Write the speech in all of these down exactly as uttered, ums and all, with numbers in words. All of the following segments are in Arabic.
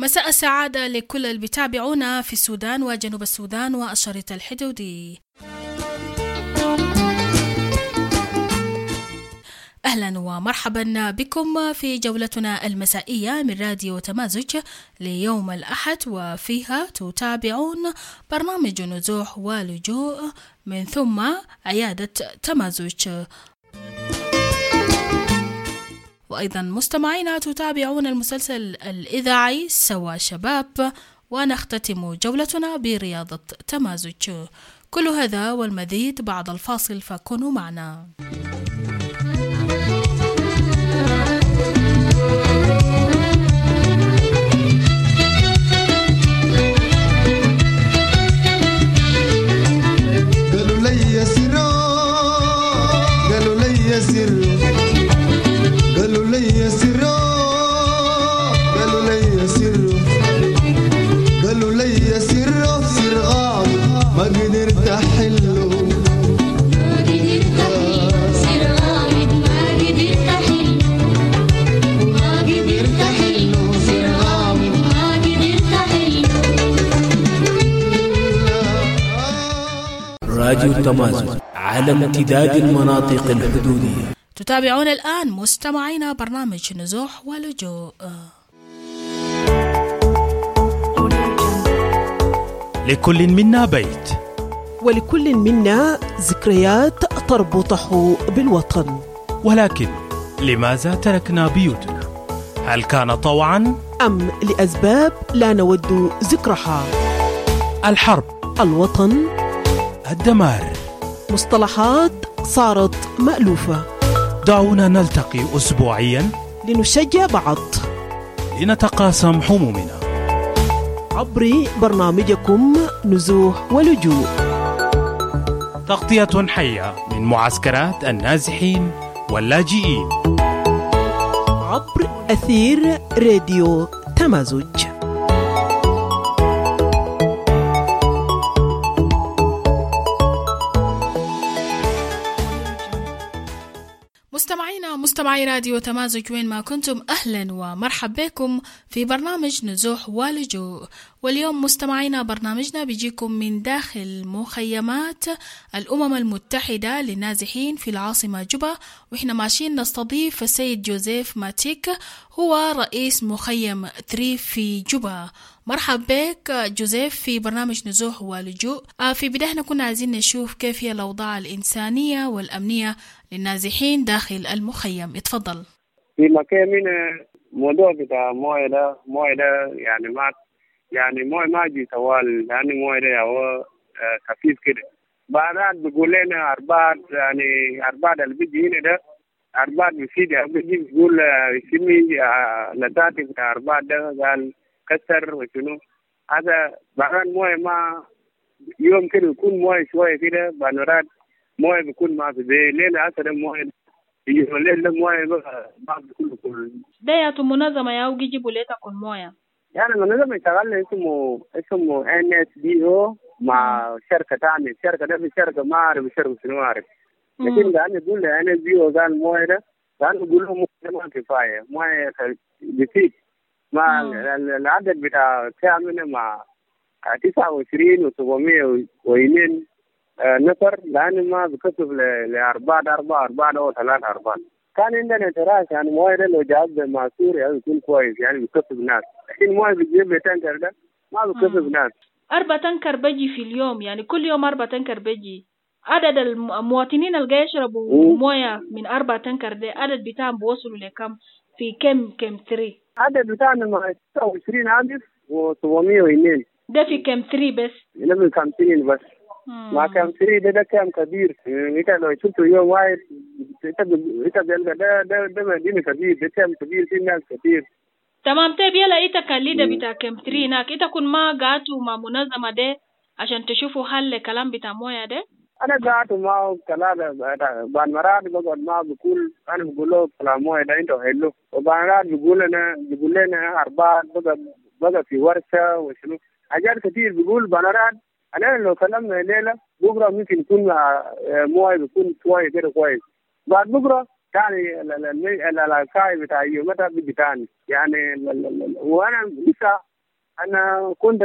مساء السعادة لكل اللي بيتابعونا في السودان وجنوب السودان والشريط الحدودي. أهلا ومرحبا بكم في جولتنا المسائية من راديو تمازج ليوم الأحد، وفيها تتابعون برنامج نزوح ولجوء من ثم عيادة تمازج. وأيضا مستمعينا تتابعون المسلسل الإذاعي سوا شباب، ونختتم جولتنا برياضة تمازج. كل هذا والمزيد بعد الفاصل، فكونوا معنا. قالوا لي سرا قالوا لي سرا قالوا لي سرا قالوا لي سرا قالوا لي سرا سر غاض ما قدرت احله ما قدرت احله سر غاض ما قدرت احله ما قدرت احله سر غاض ما قدرت احله. راديو تمازج على امتداد المناطق الحدودية. تتابعون الآن مستمعينا برنامج نزوح ولجوء. لكل منا بيت، ولكل منا ذكريات تربطه بالوطن، ولكن لماذا تركنا بيوتنا؟ هل كان طوعا أم لأسباب لا نود ذكرها؟ الحرب، الوطن، الدمار، مصطلحات صارت مألوفة. دعونا نلتقي أسبوعيا لنشجع بعض، لنتقاسم همومنا عبر برنامجكم نزوح ولجوء، تغطية حية من معسكرات النازحين واللاجئين عبر أثير راديو تمازج. مستمعينا مستمعي راديو تمازج وين ما كنتم، أهلا ومرحب بكم في برنامج نزوح ولجوء. واليوم مستمعينا برنامجنا بيجيكم من داخل مخيمات الأمم المتحدة للنازحين في العاصمة جوبا، وإحنا ماشيين نستضيف السيد جوزيف ماتيك، هو رئيس مخيم ثري في جوبا. مرحب بك جوزيف في برنامج نزوح ولجوء. في بداية كنا عايزين نشوف كيف هي الأوضاع الإنسانية والأمنية للنازحين داخل المخيم. اتفضل. في مكامنا موضوع بتاع مويه ده مويه ده يعني ما يعني مويه ما جي طوال، يعني مويه ده هو خفيف كده. بعدات بيقول لنا أربعة، يعني أربعة اللي بيجي هنا ده أربعة بيفيد، بيجي بيقول يسمي لتاتي بتاع أربعة ده قال كسر وشنو هذا. بعدين مويه ما يوم كده يكون مويه شويه كده، بنورات مويه بيكون ما في زي ليله أسد مويه يجي ليله مويه بقى ما بيكون كل ده يا تو منظمه يا وجي جيبوا ليتا كل مويه، يعني منظمه شغال اسمه اسمه ان اس دي او مع شركه ثانيه. الشركه ده في شركه ما اعرف شركه شنو اعرف، لكن ده انا اقول ان اس دي او قال مويه ده، انا اقول له مويه ما كفايه، مويه بسيط ما العدد بتاع كامل مع تسعة وعشرين وسبعمية ويمين نفر، لأن ما بكتب لأربعة أربعة أربعة أو ثلاثة أربعة. كان عندنا تراث يعني مويه ده لو جاب مع سوريا يكون كويس، يعني بكتب ناس، لكن مويه بتجيب بتنكر ده ما بكتب ناس. أربع تنكر بيجي في اليوم، يعني كل يوم أربع تنكر بيجي. عدد المواطنين اللي يشربوا مويه من أربع تنكر ده عدد بتاعهم بوصلوا لكم في كم كم ثري؟ عدد بتاعنا مع تسعة وعشرين ألف وسبعمية ويمين. ده في كم ثري بس؟ لا من كم ثري بس. ما كم ثري ده ده كم كبير. إنت لو شفته يوم واحد إنت إنت ده ده ده ده مدينة كبير، ده كم كبير في ناس كبير. تمام. طيب يلا إنت كالليدر بتاع كم ثري هناك، إنت كن ما قعدتوا مع منظمة ده عشان تشوفوا حل كلام بتاع مويه ده؟ أنا قعدت معه كلام بعد مرات بقعد معه بقول أنا بقول له كلام مويه ده أنت حلو، وبعد مرات بقول لنا بقول لنا أربعة بقى بقى في ورشة وشنو حاجات كتير. بقول بنرات أنا لو كلمنا ليلة بكرة ممكن يكون مويه بيكون شوية كده كويس، بعد بكرة ثاني الكاي بتاع يومتها بيجي ثاني يعني. وانا لسه أنا كنت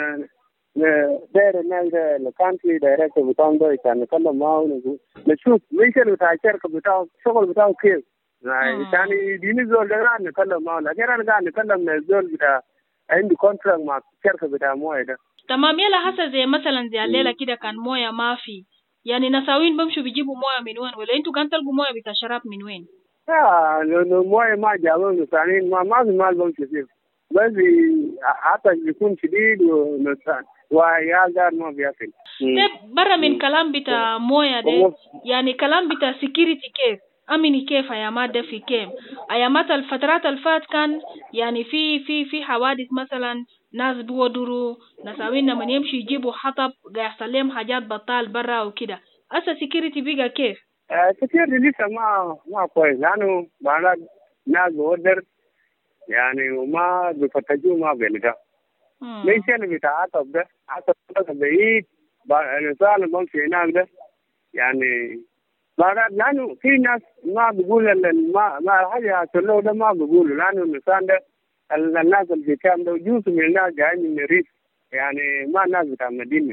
داير الناس الكانتري دايركتور بتاعهم ده كان نتكلم معه نشوف ممكن بتاع الشركة بتاعه الشغل بتاعه كيف يعني يديني زول ده نتكلم معه لكن أنا قاعد نتكلم الزول بتاع عندي كونتراكت مع الشركة بتاع مويه ده. تمام. يلا حسب زي مثلا زي الليلة كده كان مويه ما في يعني نساوين بمشوا بيجيبوا مويه من وين ولا انتوا كان تلقوا مويه بتاع شراب من وين؟ لا لأنه مويه ما جابوا نسانين ما ما في مال بمشي فيه بس حتى يكون شديد ونسان ويا ما بيأكل. طيب برا من كلام بتاع مويه ده يعني كلام بتاع سيكيورتي كيف؟ أمني كيف أيامات ده في كيم؟ أيامات الفترات الفات كان يعني في في في حوادث مثلا ناس بودروا نساوين لما يمشي يجيبوا حطب يحصل لهم حاجات بطال برا وكده. أسا سيكيورتي بيجا كيف؟ آه سيكيورتي لسه ما ما كويس لأنه بعد ناس بودر يعني وما بفتشوا ما بيلقى. ليش أنا بتاع حطب ده حطب ده بعيد الإنسان بمشي هناك ده يعني بعد لأنه في ناس ما بيقول ما ما حاجة سلوا ده ما بيقولوا لأنه الإنسان ده الناس اللي كان ده جزء من الناس جايين من الريف يعني ما الناس بتاع المدينة.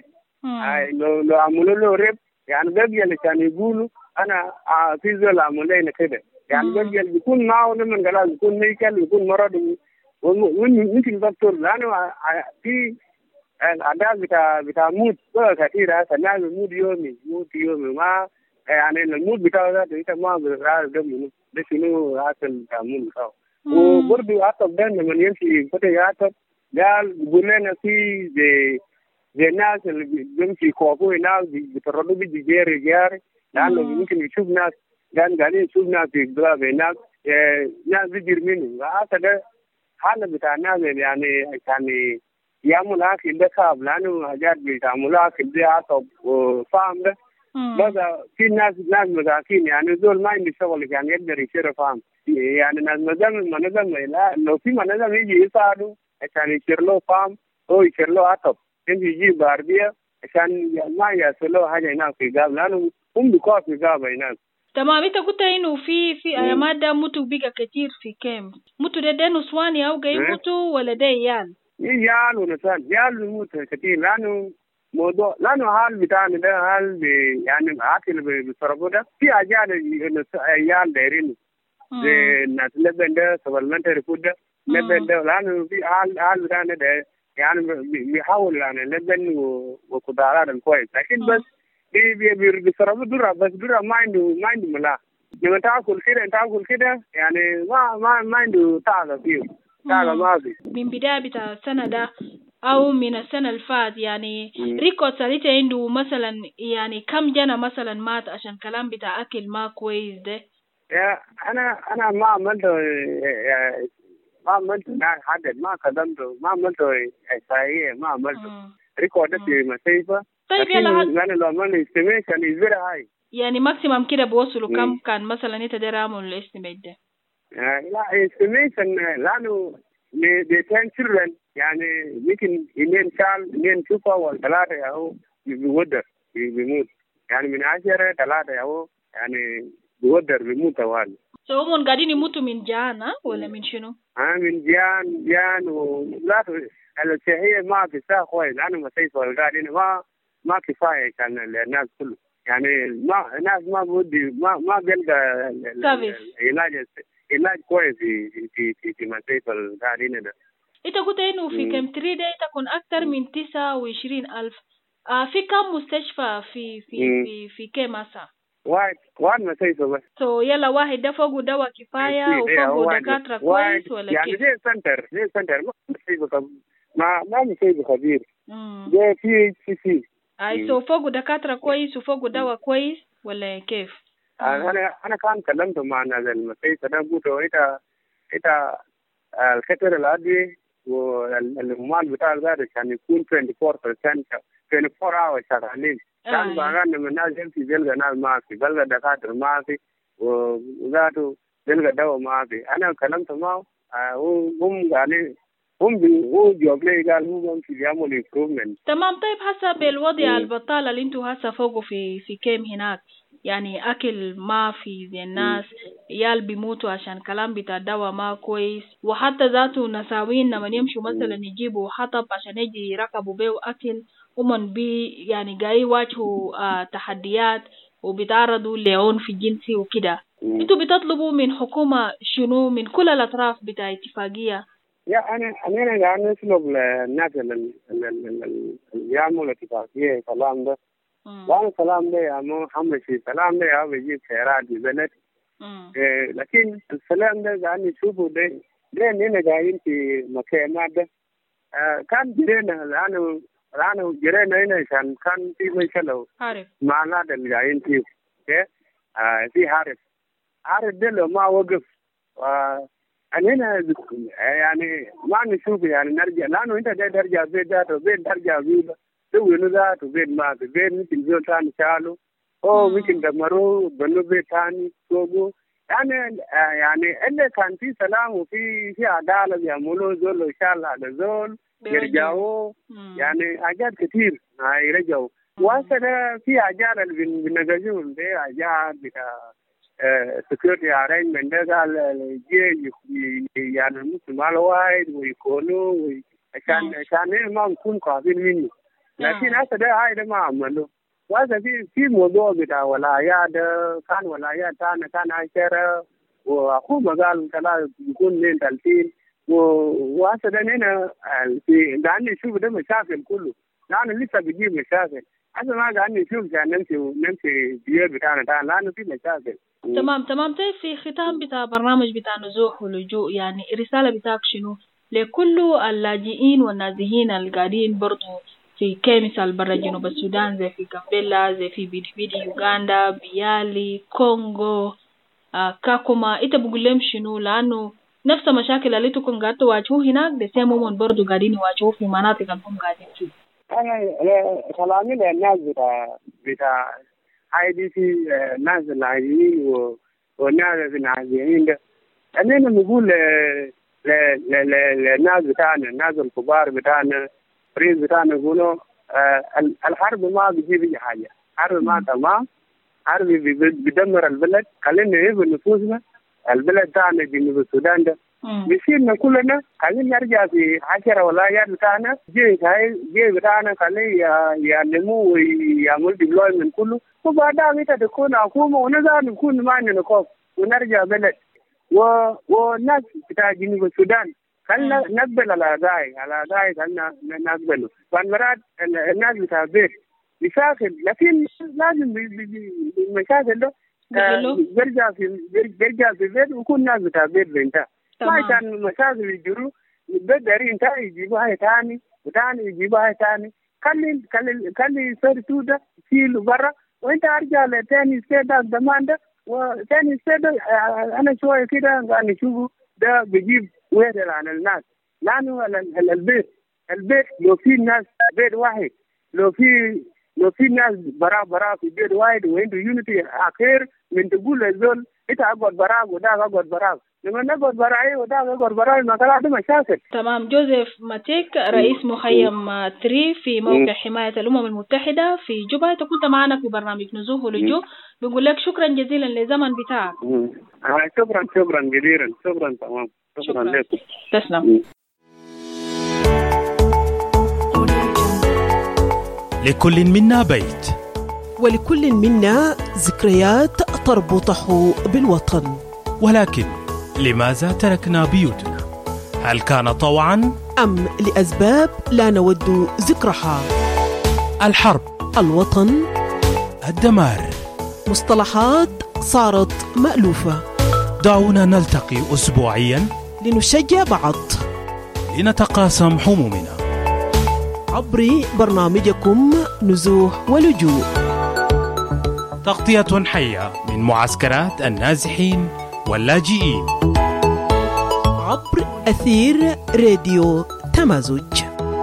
لو لو عملوا له ريب يعني بيجي اللي كان يقولوا أنا في زول عمل لنا كده يعني بيجي اللي بيكون معه لمن قال بيكون ميكل بيكون مرض وممكن دكتور لأنه في الأعداد بتاع بتاع موت كثير هسه الناس موت يومي موت يومي ما يعني الموت بتاعه ده انت ما بتعرف ده منو ده شنو هذا التعامل بتاعه. وبرضه حتى ده لما يمشي فتى حتى قال بيقول لنا في زي زي الناس اللي بيمشي يخوفوا ناس بيترددوا بيجي جاري جاري لأنه ممكن يشوف ناس قال قاعدين يشوف ناس في بلاد ناس ناس بيجر منه هذا ده حالة بتاع الناس يعني يعني يعمل أكل ده صعب لأنه حاجات بيتعملوا أكل ده عصب وفاهم ده بس في ناس ناس مساكين يعني دول ما عندي شغل يعني يقدر يشتري فاهم يعني ناس نظام ما نظام لا لو في ما نظام يجي يساعدوا عشان يشتري له فاهم أو يشتري له عطب يجي يجيب عربية عشان ما يصلوا حاجة هناك في جاب لأنه هم بيقعوا في جاب هناك. تمام. انت قلت انه في في ايامات ده موتوا بيجا كتير في كام موتوا ده ده نسواني او جاي موتوا ولا ده يال؟ يال ونسوان يال موتوا كتير لأنه موضوع لأنه حال بتاعنا ده حال يعني أكل بيصرفوا ده في حاجات يال دايرين زي الناس لبن ده سبلمنتري فود ده لبن ده لأنه في حال حال بتاعنا ده يعني بيحاول يعني لبن وخضروات كويس لكن بس بيصرفوا درة بس درة ما عنده ما عنده ملاح لما تاكل كده تاكل كده يعني ما ما ما عنده طاقة فيه طاقة ما في. من بداية بتاع السنة ده أو من السنة الفات يعني ريكورد سالته عنده مثلا يعني كم جنا مثلا مات عشان كلام بتاع أكل ما كويس ده؟ يا أنا أنا ما عملته ما عملته حدد ما قدمته ما عملته إحصائية ما عملته ريكورد في مسيفة. طيب يلا أنا لو عملنا استيميت كان يزيد هاي يعني ماكسيمم كده بوصلوا كم كان مثلا أنت ده رامل الاستيميت ده؟ لا استيميت لأنه بيتين children يعني يمكن اثنين شال اثنين شوفة والثلاثة ياهو بيودر بيموت يعني من عشرة ثلاثة ياهو يعني بيودر بيموت توالي. سو هم قاعدين يموتوا من جان ولا من شنو؟ آه من جان جان ولا الصحية ما في ساعة كويس لأنه مسيس والقاعدين ما ما كفاية كان الناس كله يعني ما الناس ما بودي ما ما بيلقى العلاج علاج كويس في في في في مسيس والقاعدين ده. انت قلت انه في كم تري ده تكون اكثر من تسعة وعشرين ألف آه في كم مستشفى في في مم. في في كم هسه؟ واحد واحد مستشفى بس. سو so, يلا واحد ده فوقه دواء كفاية وفوقه دكاترة كويس ولا يعني كيف؟ زي سنتر زي سنتر ما مستشفى ما ما مستشفى خبير. ده في في في. اي سو فوقه دكاترة كويس وفوقه دواء كويس ولا كيف؟ أنا أنا كان كلمت مع ناس المستشفى ده قلت له إنت إنت الخطر الأدوية والمال بتاع ذلك كان يكون أربعة وعشرين بالمية أربعة وعشرين ساعة شغالين كان بعدين من الناس يمشي بيلقى ناس ما في بيلقى دكاترة ما في وذاته بيلقى دواء ما في أنا كلمت معه هم قالوا هم هو جاب لي قال هو ممكن يعمل improvement. تمام. طيب هسه بالوضع البطالة اللي انتوا هسه فوقه في في كيم هناك يعني أكل ما في زي الناس، يال بيموتوا عشان كلام بتاع الدواء ما كويس، وحتى ذاته نساوين لما يمشوا مثلا يجيبوا حطب عشان يجي يركبوا بيه أكل، ومن بي يعني جاي يواجهوا آه تحديات وبيتعرضوا لعنف جنسي وكده. انتوا بتطلبوا من حكومة شنو من كل الأطراف بتاع اتفاقية؟ يا أنا أنا قاعد نسلب الناس اللي اللي يعملوا اتفاقية كلام ده. لأن الكلام ده يا مو محمد شيء الكلام ده يا بيجيب خيرات ببلد. إيه لكن السلام ده قاعد نشوفه ده ده هنا قاعدين في مكان ده. آه كان جرينا لأنه لأنه جرينا هنا كان كان في مشكلة. عارف. مع ناس اللي قاعدين فيه. إيه آه في عارف. عارف ده لو ما وقف. آه أنا هنا يعني ما نشوف يعني نرجع لأنه أنت ده ترجع بيت ده وبيت ترجع بيت سوي نذات وبيت ما في بيت ممكن زول ثاني شالو أو ممكن دمروا بنو بيت ثاني سووا يعني آه يعني إلا كان في سلام وفي في عدالة بيعملوا زول إن شاء الله على زول يرجعوا يعني حاجات كتير يرجعوا وهذا في حاجات اللي بنجزون ده حاجات بتاع security arrangement ده قال يجي يعني مثل ما الواحد ويكونوا عشان عشان ما نكون قابل منه لكن هذا ده هاي ده ما عمله وهذا في في موضوع بتاع ولايات كان ولايات ثانية كان عشرة وحكومة قال كلا يكون من ثلاثين وهذا ده هنا في قاعد نشوف ده مشاكل كله لأنه لسه بيجيب مشاكل هذا ما قاعد نشوف يعني نمشي نمشي بيئة بتاعنا تاني لأنه في مشاكل. تمام تمام. طيب في ختام بتاع برنامج بتاع نزوح ولجوء يعني الرسالة بتاعك شنو لكل اللاجئين والنازحين القاعدين برضو في كمثال برا جنوب السودان زي في كامبيلا زي في بيدي يوغندا بيالي كونغو آه كاكوما انت بقول لهم شنو لأنه نفس المشاكل اللي تكون قاعد تواجهوه هناك ده سيمون برضو قاعدين يواجهوه في مناطق اللي قاعدين فيه. أنا كلامي للناس بتاع بتاع هاي في ناس اللاجئين والناس النازحين ده أنا نقول ل ل للناس بتاعنا الناس الكبار بتاعنا بريز بتاعنا يقولوا الحرب ما بيجيب حاجة الحرب ما تمام الحرب بيدمر البلد خلينا نهيب نفوسنا البلد بتاعنا جنوب السودان ده بيصيرنا كلنا خلينا نرجع في عشرة ولايات بتاعنا جي هاي جي بتاعنا خليه يعلموا ويعملوا ديبلويمنت كله وبعدها متى تكون حكومة ونقدر نكون معنا نقف ونرجع بلد و والناس بتاع جنوب السودان خلنا نقبل على ذاي على ذاي خلنا نقبله فالمرات الناس بتاع بيت مشاكل لكن لازم المشاكل ده بيرجع في بيرجع في بيت ويكون ناس بتاع بيت بنتها ما كان مشاكل يجروا بدري انت يجيبوا هاي ثاني وثاني يجيبوا هاي ثاني خلي خلي خلي صرتوا ده شيلوا برا وانت ارجع لثاني سيدا زمان ده وثاني سيدا انا شويه كده قاعد نشوفه ده بيجيب وير عن الناس لانه البيت البيت لو في ناس بيت واحد لو في لو في ناس برا برا في بيت واحد وعنده يونيتي اخير من تقول الزول انت اقعد براك وده اقعد براك لما نقعد براي وده اقعد براي ما طلع ده مشاكل. تمام. جوزيف ماتيك رئيس مخيم ثري في موقع حماية الأمم المتحدة في جوبا انت كنت معنا في برنامج نزوح ولجوء بنقول لك شكرا جزيلا للزمن بتاعك. آه شكرا شكرا جزيلا شكرا تمام شكرا, شكرا. لكم. تسلم. لكل منا بيت ولكل منا ذكريات تربطه بالوطن ولكن لماذا تركنا بيوتنا؟ هل كان طوعا أم لأسباب لا نود ذكرها؟ الحرب، الوطن، الدمار، مصطلحات صارت مألوفة. دعونا نلتقي أسبوعيا لنشجع بعض، لنتقاسم همومنا عبر برنامجكم نزوح ولجوء، تغطية حية من معسكرات النازحين واللاجئين عبر أثير راديو تمازج.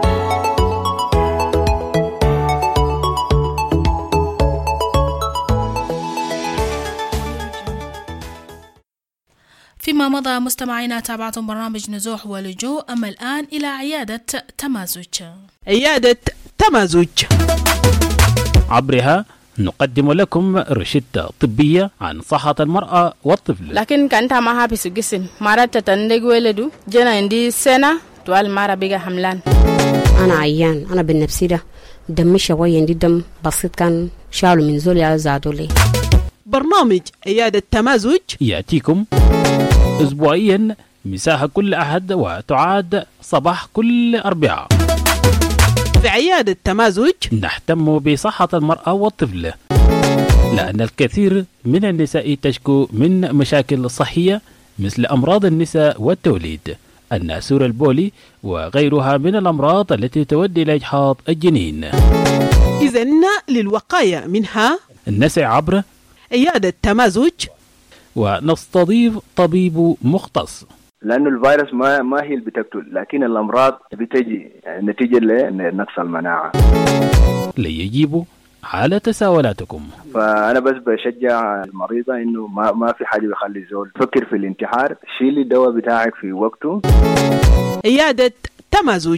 فيما مضى مستمعينا تابعتم برنامج نزوح ولجوء، أما الآن إلى عيادة تمازج. عيادة تمازج عبرها نقدم لكم روشتة طبية عن صحة المرأة والطفل. لكن كانت ما هابس الجسم مرات تندق ولدو جنا عندي سنة طوال مرة بيجا حملان. أنا عيان أنا بالنفسي ده دم شوية عندي دم بسيط كان شالوا من زولي زادوا لي. برنامج عيادة تمازج يأتيكم أسبوعيا مساحة كل أحد وتعاد صباح كل أربعاء. في عيادة تمازج نهتم بصحة المرأة والطفل، لأن الكثير من النساء تشكو من مشاكل صحية مثل أمراض النساء والتوليد، الناسور البولي وغيرها من الأمراض التي تؤدي إلى إجهاض الجنين. إذن للوقاية منها نسعى عبر عيادة تمازج ونستضيف طبيب مختص، لأنه الفيروس ما ما هي اللي بتقتل، لكن الأمراض بتجي نتيجة لنقص المناعة ليجيبوا على تساؤلاتكم. فأنا بس بشجع المريضة إنه ما ما في حاجة بيخلي زول فكر في الانتحار، شيلي الدواء بتاعك في وقته. عيادة تمازج.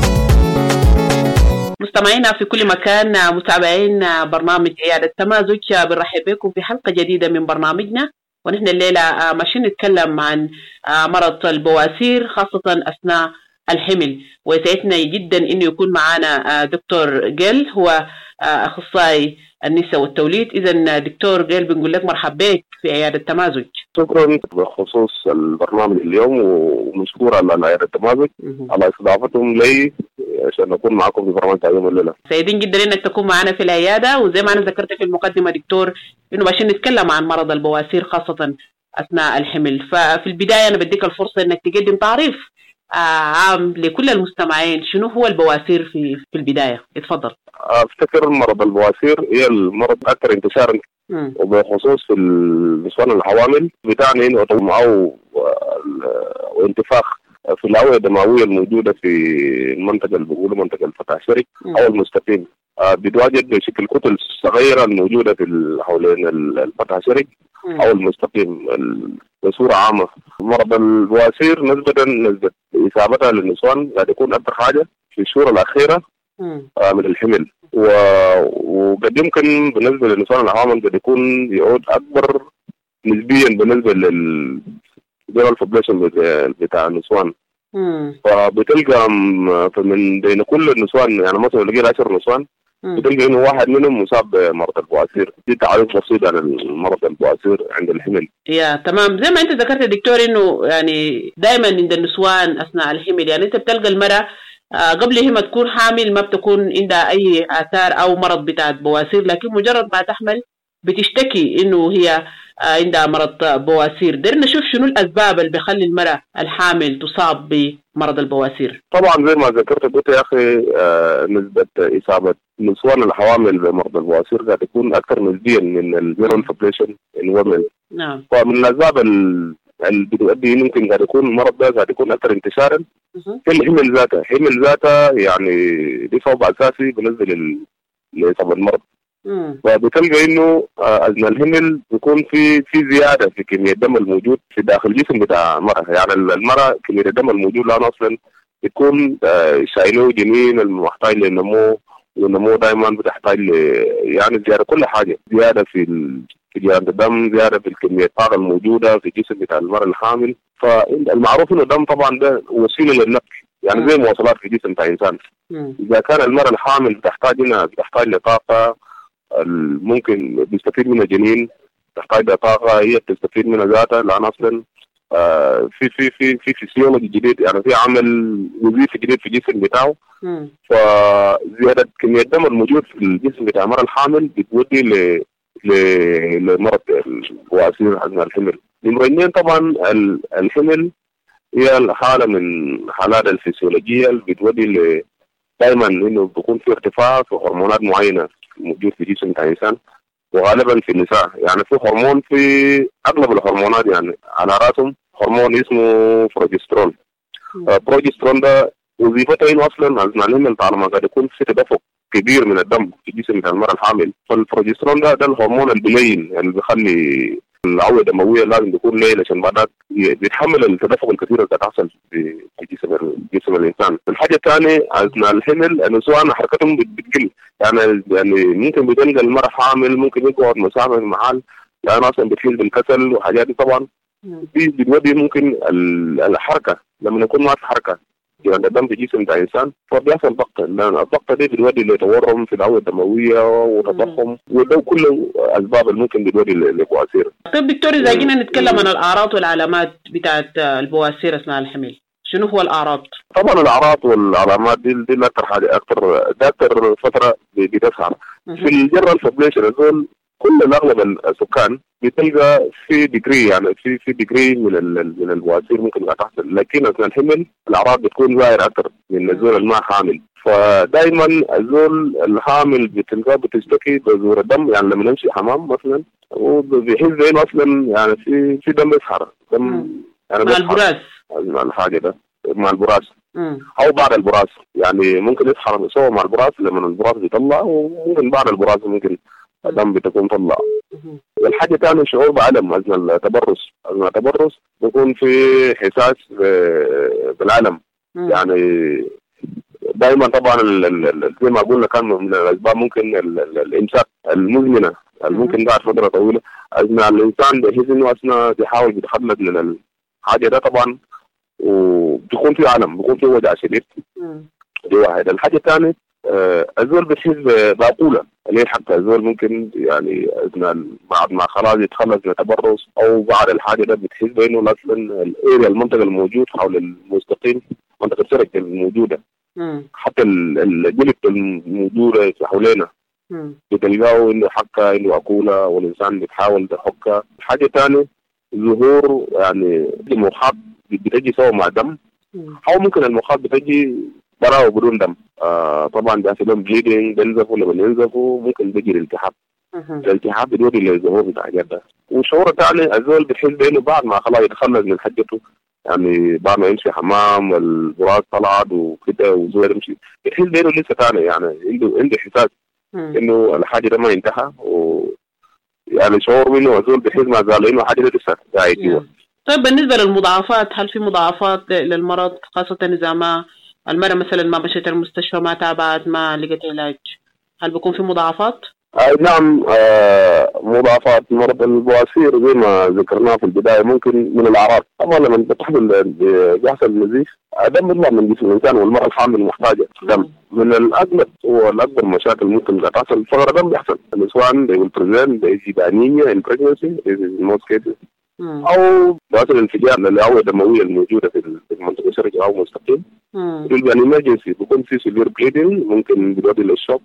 مستمعينا في كل مكان، متابعين برنامج عيادة تمازج، بنرحب بكم في حلقة جديدة من برنامجنا. ونحن الليلة ماشيين نتكلم عن مرض البواسير خاصة أثناء الحمل، ويسعدنا جدا إنه يكون معنا دكتور جيل هو أخصائي النساء والتوليد. إذن دكتور جيل بنقول لك مرحب بك في عيادة تمازج. شكرا بخصوص البرنامج اليوم، ومشكور على عيادة تمازج على استضافتهم لي عشان أكون معكم في برنامج اليوم الليلة. سعيدين جدا إنك تكون معنا في العيادة، وزي ما أنا ذكرت في المقدمة دكتور إنه باش نتكلم عن مرض البواسير خاصة أثناء الحمل. ففي البداية أنا بديك الفرصة إنك تقدم تعريف عام لكل المستمعين شنو هو البواسير في في البداية. اتفضل. أفتكر مرض البواسير هي المرض أكثر انتشارا، وبخصوص في النسوان الحوامل بتعني إنه أو وانتفاخ في الأوعية الدموية الموجودة في المنطقة اللي بيقولوا منطقة الفتح الشرج أو المستقيم، بتواجد بشكل كتل صغيرة الموجودة في حوالين الفتح الشرج أو المستقيم بصورة عامة. مرض البواسير نسبة نسبة إصابتها للنسوان قد يكون أكثر حاجة في الشهور الأخيرة من الحمل، وقد يمكن بالنسبة للنسوان الحوامل قد يكون يعود أكبر نسبيا بالنسبة لل جرى الفوبليشن بتاع النسوان. فبتلقى من بين كل النسوان، يعني مثلا لو لقينا عشر نسوان بتلقى انه واحد منهم مصاب بمرض البواسير. دي تعريف بسيط عن المرض البواسير عند الحمل. يا تمام، زي ما انت ذكرت يا دكتور انه يعني دائما عند النسوان اثناء الحمل، يعني انت بتلقى المرأة قبل هي ما تكون حامل ما بتكون عندها اي اثار او مرض بتاع بواسير، لكن مجرد ما تحمل بتشتكي انه هي عندها مرض بواسير. درنا نشوف شنو الأسباب اللي بيخلي المرأة الحامل تصاب بمرض البواسير. طبعا زي ما ذكرت قلت يا أخي آه نسبة إصابة نسوان الحوامل بمرض البواسير قد تكون أكثر نسبيا من الجنرال population in women. نعم. فمن الأسباب اللي بتؤدي ممكن قد يكون المرض ده قد يكون أكثر انتشارا في الحمل ذاته. الحمل ذاته يعني دي سبب أساسي بالنسبة لل لإصابة المرض. فبتلقى انه اثناء الحمل بيكون في في زياده في كميه الدم الموجود في داخل الجسم بتاع المراه، يعني المراه كميه الدم الموجود لها اصلا بتكون شايله جنين المحتاج للنمو، والنمو دائما بتحتاج ل يعني زياده كل حاجه، زياده في ال... في جرعه الدم، زياده في الكميه الطاقه الموجوده في الجسم بتاع المراه الحامل. فالمعروف انه الدم طبعا ده وسيله للنقل، يعني زي مواصلات في الجسم بتاع الانسان. اذا كان المراه الحامل بتحتاج هنا بتحتاج لطاقه ممكن بيستفيد منها جنين، تحتاج لطاقه هي بتستفيد منها ذاتها، لان اصلا آه في في في في فيسيولوجي جديد، يعني في عمل وظيفي جديد في الجسم بتاعه. فزياده كميه الدم الموجود في الجسم بتاع المراه الحامل بتودي ل لمرض البواسير اثناء الحمل. نمرين طبعا الحمل هي حاله من حالات الفسيولوجيه اللي بتودي ل دائما انه بيكون في ارتفاع في هرمونات معينه موجود في جسم الانسان، وغالبا في النساء. يعني في هرمون في اغلب الهرمونات يعني على راسهم هرمون اسمه بروجسترون. البروجسترون ده وظيفته انه اصلا اثناء الحمل طالما قد يكون في تدفق كبير من الدم في جسم المراه الحامل، فالبروجسترون ده ده الهرمون البلين اللي بيخلي الأوعية الدموية لازم تكون ليل عشان بعدك بيتحمل التدفق الكثير اللي تحصل في جسم جسم الإنسان. الحاجة الثانية أثناء الحمل إنه سواء حركتهم بتقل، يعني يعني ممكن بتلقى المرأة حامل ممكن يقعد مسافة في المحل لأنه أصلا بتحس بالكسل وحاجات دي طبعا دي بتودي ممكن الحركة لما يكون ما في حركة يعني الدم في جسم بتاع إنسان فبيحصل ضغط، لأن الضغط دي بتودي لتورم في الأوعية الدموية وتضخم وده كله أسباب اللي ممكن بتودي لبواسير. طيب دكتور إذا جينا نتكلم عن الأعراض والعلامات بتاعت البواسير أثناء الحمل، شنو هو الأعراض؟ طبعا الأعراض والعلامات دي دي أكثر حاجة أكثر ده أكثر فترة بتظهر في الجنرال فابليشن. هذول كل أغلب السكان بتلقى في ديجري يعني في في ديجري من ال من البواسير ممكن لا تحصل، لكن اثناء الحمل الاعراض بتكون ظاهره اكثر من الزول الماء حامل. فدائما الزول الحامل بتلقاه بتشتكي بزور الدم، يعني لما نمشي حمام مثلا وبيحس زي اصلا يعني في في دم يسحر دم يعني مع البراز مع الحاجه ده مع البراز او بعد البراز، يعني ممكن يسحر بسوى مع البراز لما البراز بيطلع، وممكن بعد البراز ممكن الدم بتكون طلع. الحاجة الثانية شعور بعلم أثناء التبرص، أثناء التبرص بيكون في حساس بالعلم، يعني دائما طبعا زي ما قلنا كان من الأسباب ممكن الإمساك المزمنة ممكن بعد فترة طويلة أثناء الإنسان بيحس إنه أثناء بيحاول يتخلص من الحاجة ده طبعا وبيكون في علم بيكون في وجع شديد. دي واحد. الحاجة الثانية آه الزول بتحس بعقولة اللي حتى الزول ممكن يعني اثناء بعد ما خلاص يتخلص من التبرص او بعد الحاجه ده بتحس بانه اصلا الاريا المنطقه الموجود حول المستقيم منطقه السرج الموجوده مم. حتى الجلد الموجوده حوالينا بتلقاه انه حكه انه عقولة والانسان بيحاول يحكها. حاجه ثانيه ظهور يعني مخاط بتجي سوا مع دم مم. او ممكن المخاط بتجي براو بدون دم. آه طبعا ده لهم بليدنج بينزفوا لما ينزفوا ممكن بيجي الالتهاب. الالتهاب بيودي للظهور بتاع الحاجات ده. والشعور الثاني الزول بتحس بانه بعد ما خلاص يتخلص من حجته يعني بعد ما يمشي حمام والبراز طلعت وكده وزول يمشي بتحس بانه لسه ثاني يعني عنده عنده احساس انه الحاجه ده ما انتهى و يعني شعور منه الزول بتحس ما زال انه حاجه لسه قاعد جوا. طيب بالنسبه للمضاعفات هل في مضاعفات للمرض خاصه اذا ما المرأة مثلا ما مشيت المستشفى ما تابعت ما لقيت علاج، هل بيكون في مضاعفات؟ آه نعم آه مضاعفات مرض البواسير زي ما ذكرناه في البداية ممكن من الأعراض. طبعا لما بتحصل بيحصل نزيف الدم بيطلع من جسم الإنسان والمرأة الحامل محتاجة دم. من الأغلب والأكبر مشاكل ممكن تحصل فقر دم بيحصل النسوان they will present they see anemia in pregnancy in most cases أو بيحصل انفجار للأوعية الدموية الموجودة في المنطقة الشرجية أو مستقيم. يبقى emergency بيكون في severe bleeding ممكن بيؤدي للشوك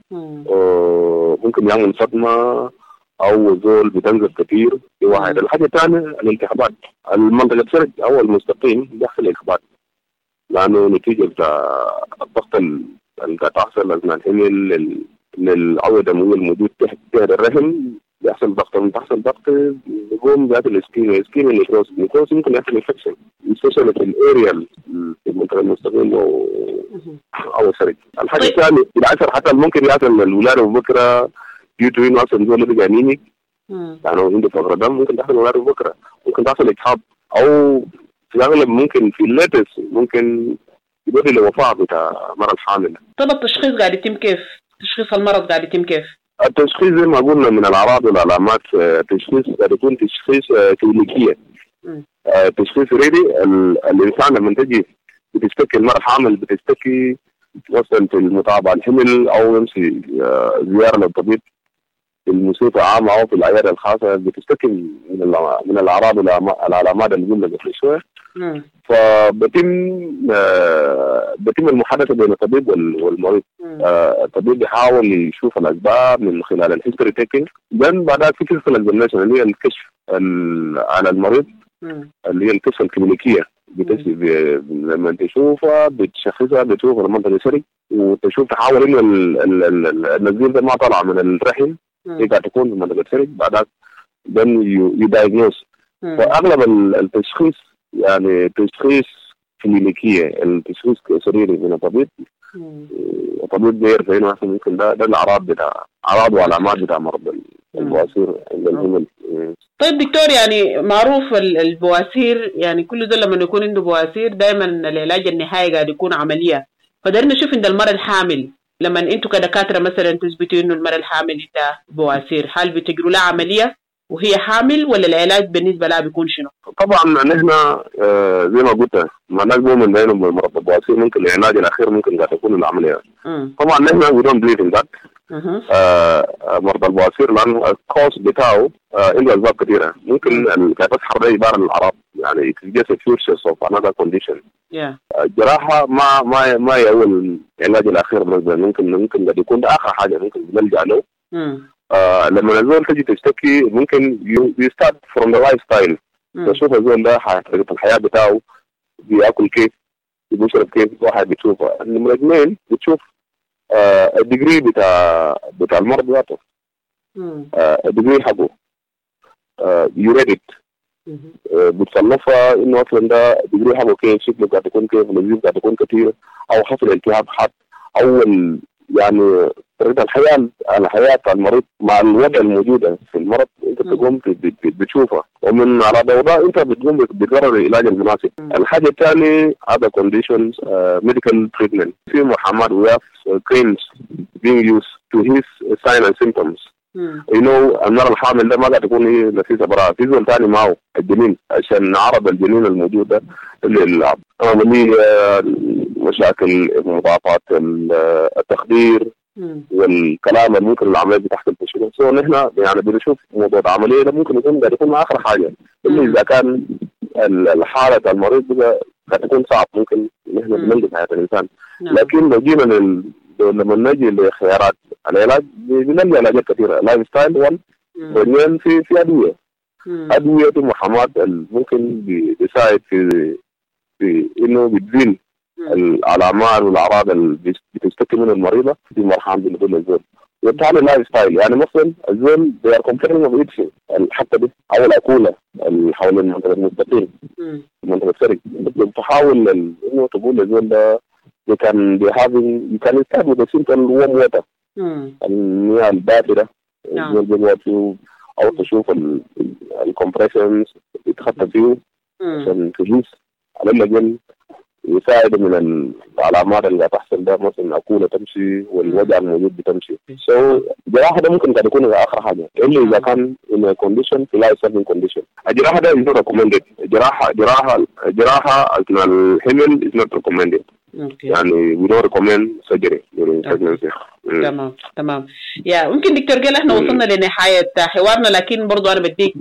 ممكن يعمل صدمة أو زول بتنزف كثير. دي واحد. الحاجة الثانية الالتهابات المنطقة الشرج أو المستقيم بيحصل التهابات لأنه نتيجة الضغط اللي تحصل أثناء الحمل للأوعية الدموية الموجود تحت الرحم بيحصل ضغط من تحصل ضغط يقوم بهذا الاسكيميا اسكيميا نيكروز نيكروز ممكن يحصل انفكشن سبيشال في الاريال في المنطقه المستقيم او او السرج. الحاجه الثانيه بالعكس حتى ممكن يحصل الولاده مبكره ديو تو انه اصلا زول جانيني يعني عنده فقر دم ممكن تحصل ولاده مبكره ممكن تحصل اجهاض او في الاغلب ممكن في الليتس ممكن يؤدي لوفاه بتاع المراه الحامل. طب التشخيص قاعد يتم كيف؟ تشخيص المرض قاعد يتم كيف؟ التشخيص زي ما قلنا من الأعراض والعلامات تشخيص قد يكون تشخيص كلينيكية. تشخيص ريدي الإنسان لما تجي بتشتكي المرأة الحامل بتشتكي مثلا في المتابعة الحمل أو يمشي زيارة للطبيب في المستشفى عامة أو في العيادة الخاصة بتشتكي من من الأعراض والعلامات اللي قلنا قبل شوية. فبتم بتم المحادثة بين الطبيب والمريض. الطبيب بيحاول يشوف الأسباب من خلال الهيستوري تيكينج. بعدين بعدها في فيزيكال اكزامينيشن اللي هي الكشف على المريض اللي هي الكشف الكلينيكية. لما تشوفها بتشخصها بتشوف المنطقة السري وتشوف تحاول إنه النزيف ده ما طلع من الرحم يقدر تكون في المنطقة السري بعدها then you diagnose. فأغلب التشخيص يعني تشخيص كلينيكية التشخيص سريري من الطبيب. الطبيب بيعرف إنه ممكن ده ده الأعراض بتاع أعراض وعلامات بتاع مرض البواسير عند الهمل. طيب دكتور، يعني معروف البواسير يعني كل ده لما يكون عنده بواسير دائما العلاج النهائي قاعد يكون عملية. فدرنا نشوف عند المرأة الحامل لما انتوا كدكاترة مثلا تثبتوا انه المرأة الحامل عندها بواسير، هل بتجروا لها عملية وهي حامل ولا العلاج بالنسبة لها بيكون شنو؟ طبعا نحن آه زي ما قلت ما نجمو من بينهم مرض البواسير ممكن العلاج الأخير ممكن قد تكون العملية. مم. طبعا نحن we don't believe in that. آه مرض البواسير لأنه الكوز بتاعه عنده أسباب كثيرة. ممكن الكابس حرة عبارة عن الأعراض، يعني it is just a features of another condition. Yeah. الجراحة ما ما ما هي أول العلاج الأخير بالنسبة، ممكن ممكن قد يكون ده آخر حاجة ممكن نلجأ له. مم. آه لما الزول تجي تشتكي ممكن you, you start from the lifestyle. تشوف الزول ده طريقة الحياة بتاعه، بياكل كيف، بيشرب كيف، واحد بتشوفه. النمرة اثنين بتشوف آه الديجري بتاع بتاع المرض ذاته، آه الديجري حقه آه you read it. آه بتصنفها إنه أصلا ده الديجري حقه كيف، شكله قاعد يكون كيف، النزيف قاعد يكون كثير، أو حصل التهاب حاد، أو يعني طريقة الحياة الحياة المريض مع الوضع الموجودة في المرض أنت بتقوم بتشوفها، ومن على ضوضاء أنت بتقوم بتقرر العلاج المناسب. الحاجة الثانية هذا conditions uh, medical treatment. في محمد we have uh, creams being used to his signs and symptoms. you know المرأة الحامل ده ما قاعد تكون هي نفسها براءة، في زول ثاني معه الجنين عشان نعرض الجنين الموجود ده للعملية، مشاكل مضاعفات التخدير والكلام الممكن العملية بتحصل في شنو. سو نحن يعني بنشوف موضوع العملية ده ممكن يكون قاعد يكون آخر حاجة، إلا إذا كان الحالة المريض بقى قاعد تكون صعب ممكن نحن بنلقى حياة الإنسان. لكن لو جينا لل لما نجي لخيارات العلاج بنلقى علاجات كثيرة. لايف ستايل وان بنين في في أدوية أدوية محمد ممكن بيساعد في في إنه بتزيل العلامات والأعراض اللي بتشتكي من المريضة في مرحلة بنقول الزول. وبالتالي لايف ستايل يعني مثلا الزول they are complaining of eating حتى دي أو الأكولة اللي حول المنطقة المستقيم المنطقة السري، تحاول إنه تقول الزول ده you can be having you can start with a simple warm water. المياه الباردة الزول فيه أو تشوف الكمبريشنز يتخطى فيه عشان تجيس على الأقل يساعد من العلامات اللي هتحصل ده، مثلا أكولة تمشي والوجع الموجود بتمشي. سو so, الجراحة ده ممكن قد يكون آخر حاجة إلا إذا كان in a condition في life saving condition. الجراحة ده is not recommended. جراحة جراحة جراحة أثناء الحمل is not recommended. Okay. يعني we don't recommend surgery during pregnancy. mm. تمام تمام. يا ممكن دكتور قال احنا mm. وصلنا لنهاية حوارنا، لكن برضو أنا بديك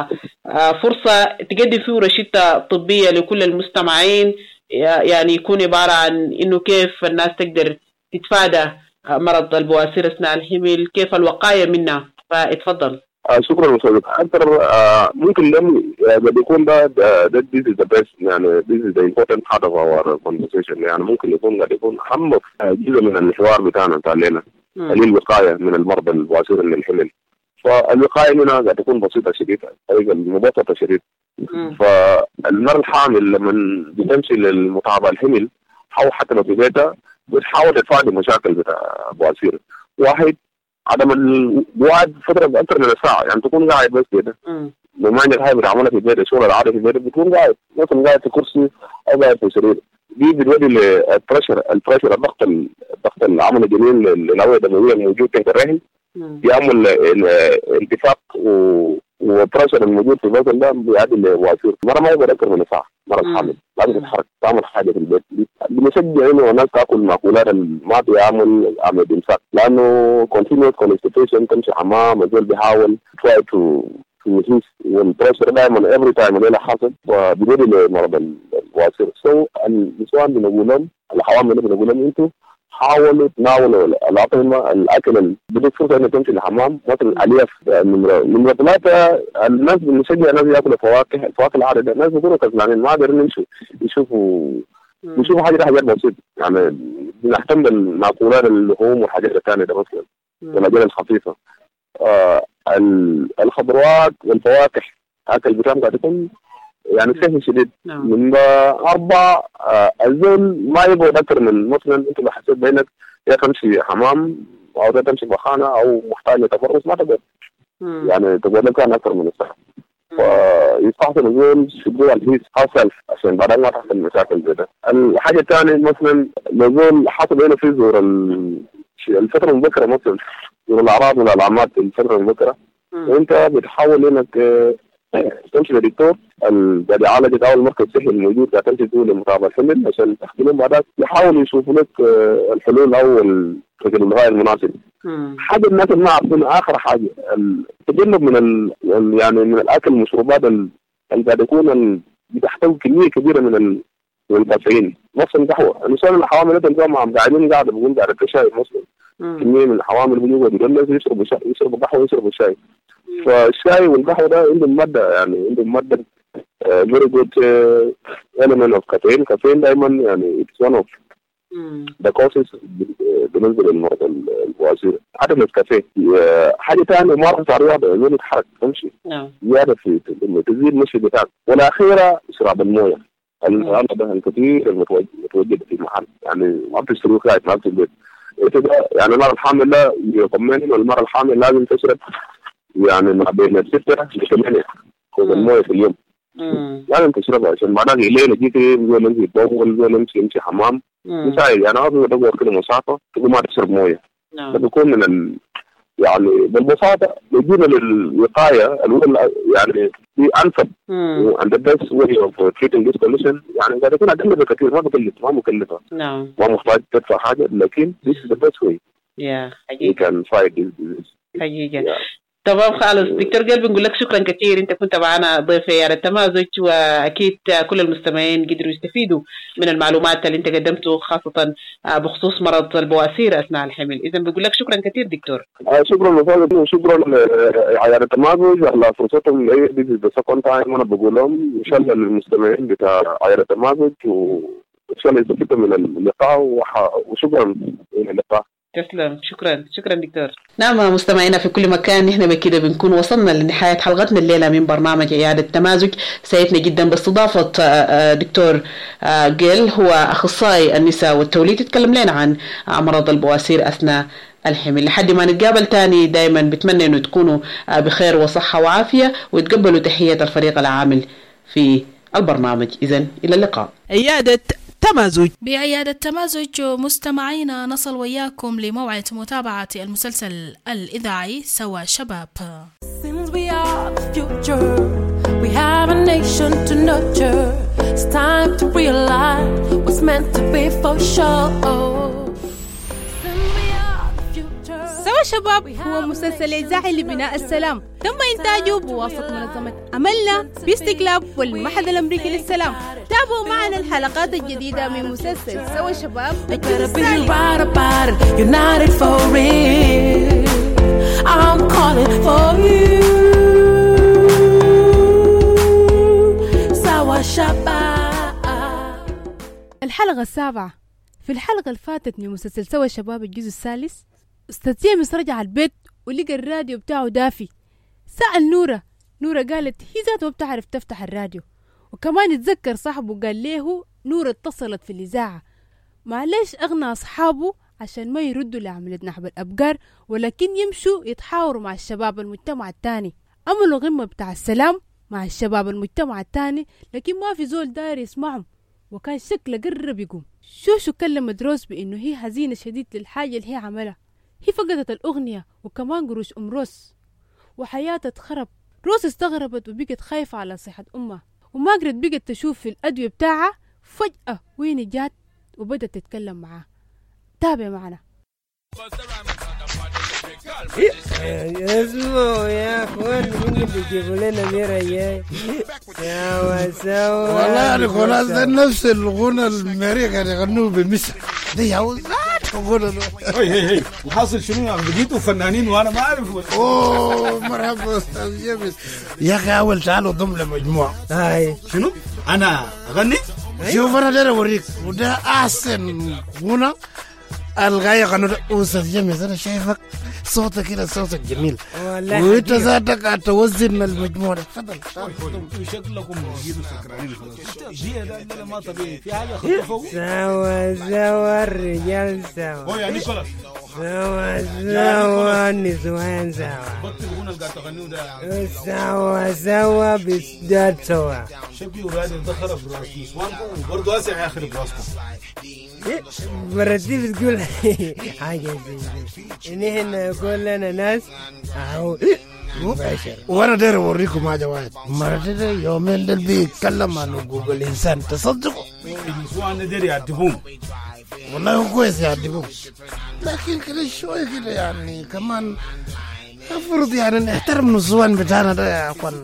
فرصة تقدم فيه رشدة طبية لكل المستمعين، يعني يكون عبارة عن إنه كيف الناس تقدر تتفادى مرض البواسير أثناء الحمل، كيف الوقاية منها، فاتفضل. آه شكرا أستاذ. أكثر آه ممكن لم قد يكون ده ده this is the best يعني this is the important part of our conversation. يعني ممكن يكون قد يكون أهم جزء من الحوار بتاعنا بتاع الليلة اللي الوقاية من المرض البواسير من الحمل. فالوقاية منها قد تكون بسيطة شديدة، طريقة مبسطة شديدة. فالمرأة الحامل لما بتمشي للمتابعة الحمل أو حتى لو في بيتها بتحاول تتفادى مشاكل بتاع بواسير. واحد عدم الوعد فترة أكثر من الساعة، يعني تكون قاعد بس كده لما عندك هاي بتعملها في البيت الشغل العادي في البيت بتكون قاعد مثلا قاعد في كرسي أو قاعد في سرير، دي بتودي للبريشر البريشر الضغط الضغط العمل الجنين الأوعية الدموية الموجود تحت الرحم يعمل انتفاق و والبريشر الموجود في البطن ده بيؤدي لبواسير. مرة ما يقدر أكثر من ساعة، مرة حامل لازم تتحرك تعمل حاجة في البيت. بنشجع إنه الناس تأكل مأكولات ما بيعمل عمل إمساك، لأنه continuous constipation تمشي حمام الزول بيحاول try to to resist والبريشر دائما every time اللي حاصل وبيودي لمرض البواسير. سو النسوان بنقول لهم الحوامل اللي بنقول لهم أنتوا حاولوا تناولوا الأطعمة الأكل اللي بدك فرصة إنك تمشي الحمام، مثلا الألياف. من ثلاثة الناس بنشجع الناس يأكلوا فواكه، الفواكه العادية الناس بيقولوا كسلانين ما قادرين يمشوا يشوفوا يشوفوا حاجة حاجات بسيطة، يعني بنهتم بالمأكولات اللحوم والحاجات الثانية ده مثلا والأجيال الخفيفة. آه الخضروات والفواكه أكل بتاعهم قاعد يكون يعني سهل شديد. من أربعة آه الزول ما يبغى أكثر من مثلا أنت لو حسيت بينك يا تمشي حمام أو تمشي بخانة أو محتاج لتبرز ما تقدر يعني تقول لك كان اكثر من السنه. فيستحسن الزول يشوفوا الهيس حصل عشان بعدين ما تحصل مشاكل زي ده. الحاجه الثانيه مثلا لو زول حصل هنا في زور الفتره المبكره مثلا زور الاعراض والعلامات في الفتره المبكره وانت بتحاول انك تمشي لدكتور اللي يعالجك او المركز الصحي الموجود تمشي فيه لمتابعه الحمل عشان تحكي لهم بعدك يحاولوا يشوفوا لك الحلول او الرجل الغايه المناسب. حاجه الناس ما عارفين اخر حاجه التجنب من ال... يعني من الاكل والمشروبات اللي قاعد يكون بتحتوي كميه كبيره من ال... من الكافيين مثلا القهوه. الانسان الحوامل اللي معهم قاعدين قاعده بقول قاعده الشاي مثلا كميه من الحوامل بيجوا بيقولوا يشربوا شاي يشربوا قهوه يشربوا شاي. فالشاي والقهوه ده عندهم ماده يعني عندهم ماده very good uh, element of caffeine. caffeine دائما يعني it's one of the causes بالنسبه للمرضى البواسير عدم الكافيين. حاجه ثانيه مرض الرياضه يعني تتحرك تمشي زياده في تزيد المشي بتاعك. والاخيره اشرب المويه الغلط ده الكثير المتواجد في المحل يعني ما بتشتري خايف ما بتشتري يعني المرأة الحامل لا يطمئن والمرأة الحامل لازم تشرب يعني ما بين الستة لثمانية كوب المويه في اليوم. لازم تشربها عشان بعدها الليل يجيك زي ما انت تبول زي ما انت تمشي حمام يساعد يعني هذا دور كده مساعطة تقول ما تشرب مويه. ده بيكون من ال... يعني بالبساطة بيجينا للوقاية الأولى يعني في أنسب and the best way of treating this condition يعني قاعد يكون أقل بكثير ما بكلف ما مكلفة نعم ما محتاج تدفع حاجة لكن this is the best way yeah you can fight this disease. حقيقة تمام خالص دكتور قلبي نقول لك شكرا كثير انت كنت معنا ضيف عيادة التمازج واكيد كل المستمعين قدروا يستفيدوا من المعلومات اللي انت قدمته خاصة بخصوص مرض البواسير اثناء الحمل. اذا بقول لك شكرا كثير دكتور. شكرا لفضلك وشكرا لعيادة التمازج على فرصتهم اللي دي بسكون تايم انا بقول لهم ان شاء الله للمستمعين بتاع عيادة التمازج وان شاء الله يستفيدوا من اللقاء وشكرا للقاء. تسلم شكرا شكرا دكتور. نعم مستمعينا في كل مكان نحن بكده بنكون وصلنا لنهاية حلقتنا الليلة من برنامج عيادة التمازج. سعدنا جدا باستضافة دكتور جيل هو أخصائي النساء والتوليد يتكلم لنا عن مرض البواسير أثناء الحمل. لحد ما نتقابل تاني دايما بتمنى أنه تكونوا بخير وصحة وعافية ويتقبلوا تحية الفريق العامل في البرنامج. إذن إلى اللقاء. عيادة تمازج. بعيادة تمازج مستمعينا نصل وياكم لموعد متابعة المسلسل الإذاعي سوا شباب. Since we are the future, we have a nation to nurture. It's time to realize what's meant to be for sure. سوا شباب هو مسلسل إذاعي لبناء السلام تم إنتاجه بواسطة منظمة أملنا بيست كلاب والمعهد الأمريكي للسلام. تابعوا معنا الحلقات الجديدة من مسلسل سوا شباب الجزء الثاني. الحلقة السابعة. في الحلقة اللي فاتت من مسلسل سوا شباب الجزء الثالث أستاذ جيمس رجع البيت ولقى الراديو بتاعه دافي. سأل نورة نورة قالت هي ذات ما بتعرف تفتح الراديو. وكمان يتذكر صاحبه قال له نورة اتصلت في الإذاعة معلش أغنى أصحابه عشان ما يردوا لعملة نحب الأبقار ولكن يمشوا يتحاوروا مع الشباب المجتمع التاني. عملوا غمة بتاع السلام مع الشباب المجتمع التاني لكن ما في زول داير يسمعهم وكان شكله قرب يقوم. شوشو كلمت روز بإنه هي حزينة شديد للحاجة اللي هي عملها. هي فقدت الأغنية وكمان قروش أم روز وحياتها اتخرب. روز استغربت وبقت خايفة على صحة أمها وماجرت بقت تشوف في الأدوية بتاعها. فجأة وين جات وبدت تتكلم معاه. تابع معنا. اسمعوا يا اخوان مين بيجيبوا لنا ميرا يا سوا سوا والله الغناء ده نفس الغنى الميري كان يغنوه بمصر دي عاوز غنى. هي هي هي وحاصل شنو يعني بقيتوا فنانين وانا ما اعرف. اوه مرحبا استاذ جيمس يا اخي اول تعالوا ضم لمجموعه. هاي شنو انا اغني؟ شوف انا داير اوريك وده احسن غنى الغاية قانون أستاذ جيمس. أنا شايفك صوتك كده صوتك جميل وأنت ذاتك هتوزن المجموعة. تفضل. شكلكم بيجيبوا سكرانين خلاص. دي ده ما طبيعي في حاجة خطفوا. سوا سوا الرجال سوا. هو يا نيكولاس سوا سوا نسوان سوا بطل هنا قاعد تغنوا ده سوا سوا بسداد سوا شبي ورادي دخل براس نسوانكم وبرضه اسع يا اخي براسكم مرتي بتقول حاجة زي إن إحنا كلنا ناس أو مباشر. وانا داير اوريكم حاجه واحد مرتي ده يومين دول بيتكلم عن حقوق الانسان تصدقوا النسوان داير يعذبوهم والله هو كويس يعذبوهم لكن كده شويه كده يعني كمان المفروض يعني نحترم النسوان بتاعنا ده يا اخوانا.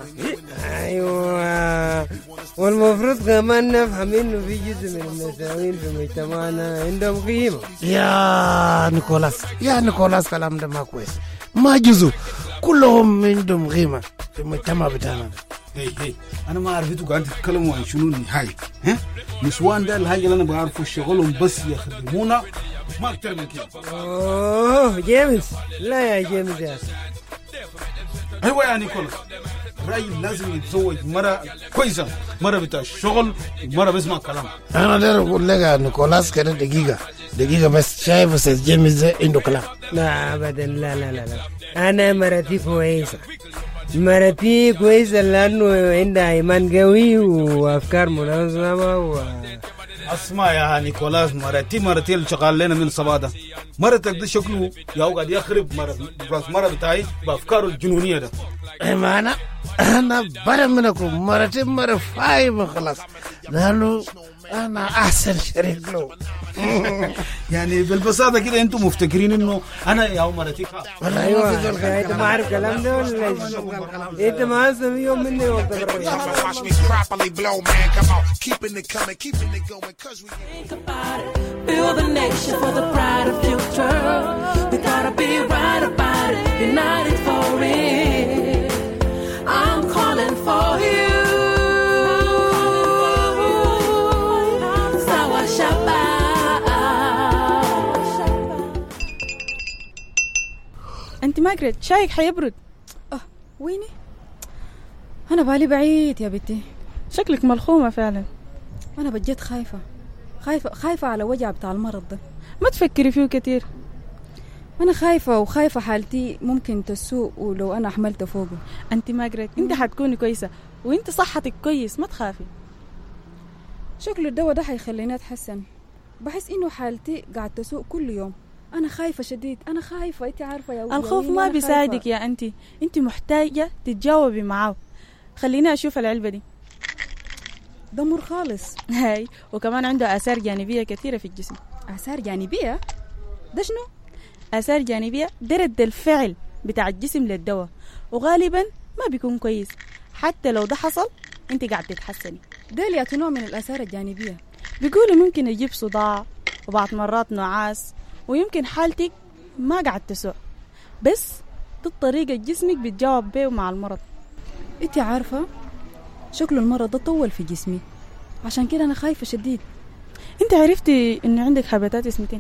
ايوه والمفروض كمان نفهم انه في جزء من النساوين في مجتمعنا عندهم قيمه. يا نيكولاس يا نيكولاس كلام ده ما كويس ما جزء كلهم عندهم قيمه في المجتمع بتاعنا. هي هي انا ما عرفتوا قاعد تتكلموا عن شنو النهايه ها نسوان ده الحاجه اللي انا بعرفه شغلهم بس يخدمونا ما اكتر من كده. اوه جيمس لا يا جيمس يا ايوه يا نيكولاس راجل لازم يتزوج مرة كويسة مرة بتاع الشغل مرة بسمع كلام. أنا داير أقول لك يا نيكولاس كده دقيقة دقيقة بس شايف أستاذ جيمس ده عنده كلام. لا أبدا لا لا لا لا أنا مرتي كويسة مرتي كويسة لأنه عندها إيمان قوي وأفكار منظمة و اسمع يا نيكولاس مرتي مرتي اللي شغال لنا من صباده مرتك ده شكله يا قاعد يخرب مرة راس مرة بتاعي بأفكاره الجنونية ده. ما أنا أنا برا منكم مرتي مرة فايمة خلاص لأنه أنا أحسن شريك له. يعني بالبساطة كده أنتم مفتكرين إنه أنا يا مرتي خاف. أيوة أنت ما عارف كلام ده ولا أنت ما أسمع يوم مني وقت Build a nation for the brighter future. We gotta be right about it, united for it. I'm calling for you. Sawa Shaba. أنت ماجريت شايك حيبرد. أه ويني؟ أنا بالي بعيد يا بنتي. شكلك ملخومة فعلا. أنا بجد خايفة. خايفة خايفة على وجع بتاع المرض ده. ما تفكري فيه كتير. أنا خايفة وخايفة حالتي ممكن تسوء ولو أنا حملت فوقه. أنت ماجريت أنت حتكوني كويسة وأنت صحتك كويس ما تخافي. شكل الدواء ده حيخليني أتحسن. بحس إنه حالتي قاعد تسوء كل يوم. أنا خايفة شديد أنا خايفة أنت عارفة يا ولي. الخوف ما بيساعدك يا أنت أنت محتاجة تتجاوبي معاه. خليني أشوف العلبة دي. دمر خالص. هاي وكمان عنده آثار جانبية كثيرة في الجسم. آثار جانبية؟ ده شنو؟ آثار جانبية ده رد الفعل بتاع الجسم للدواء وغالبا ما بيكون كويس حتى لو ده حصل انت قاعد تتحسني. ده اللي نوع من الآثار الجانبية بيقولوا ممكن يجيب صداع وبعض مرات نعاس ويمكن حالتك ما قاعد تسوء بس دي الطريقة جسمك بيتجاوب بيه مع المرض. انت عارفة شكل المرض ده طول في جسمي عشان كده أنا خايفة شديد. انت عرفتي ان عندك هباتات اسمتين؟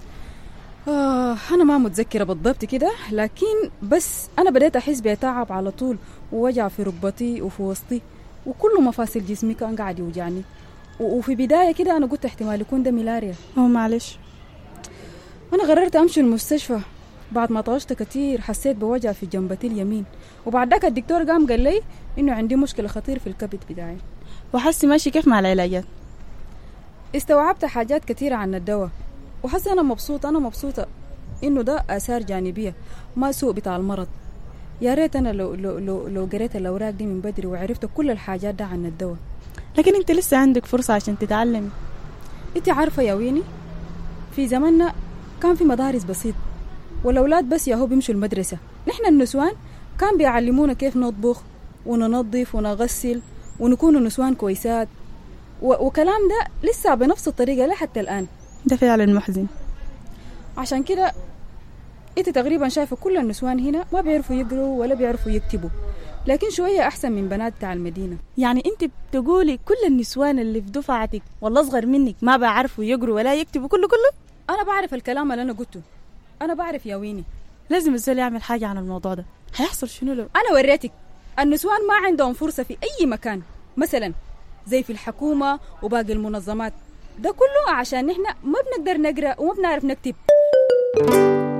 آه أنا ما متذكرة بالضبط كده لكن بس أنا بديت أحس بتعب على طول ووجع في ركبتي وفي وسطي وكل مفاصل جسمي كان قاعد يوجعني وفي بداية كده أنا قلت احتمال يكون ده ملاريا. أوه معلش أنا قررت أمشي المستشفى بعد ما طوشت كتير حسيت بوجع في جنبتي اليمين وبعد ذاك الدكتور قام قال لي إنه عندي مشكلة خطير في الكبد بتاعي. وحسي ماشي كيف مع العلاجات؟ استوعبت حاجات كتيرة عن الدواء وحسي أنا مبسوطة أنا مبسوطة إنه ده آثار جانبية ما سوء بتاع المرض. يا ريت أنا لو لو لو, لو قريت الأوراق دي من بدري وعرفت كل الحاجات ده عن الدواء. لكن أنت لسه عندك فرصة عشان تتعلمي. أنت عارفة يا ويني في زماننا كان في مدارس بسيط والأولاد بس ياهو بيمشوا المدرسة. نحن النسوان كان بيعلمونا كيف نطبخ وننظف ونغسل ونكون نسوان كويسات وكلام ده لسه بنفس الطريقة لحتى الآن. ده فعلا محزن. عشان كده انت تقريبا شايفة كل النسوان هنا ما بيعرفوا يقروا ولا بيعرفوا يكتبوا لكن شوية أحسن من بنات بتاع المدينة. يعني انت بتقولي كل النسوان اللي في دفعتك والله أصغر منك ما بيعرفوا يقروا ولا يكتبوا كله كله؟ أنا بعرف الكلام اللي أنا قلته. أنا بعرف يا ويني. لازم الزول يعمل حاجة عن الموضوع ده. هيحصل شنو لو أنا وريتك النسوان ما عندهم فرصة في أي مكان مثلا زي في الحكومة وباقي المنظمات ده كله عشان نحن ما بنقدر نقرأ وما بنعرف نكتب.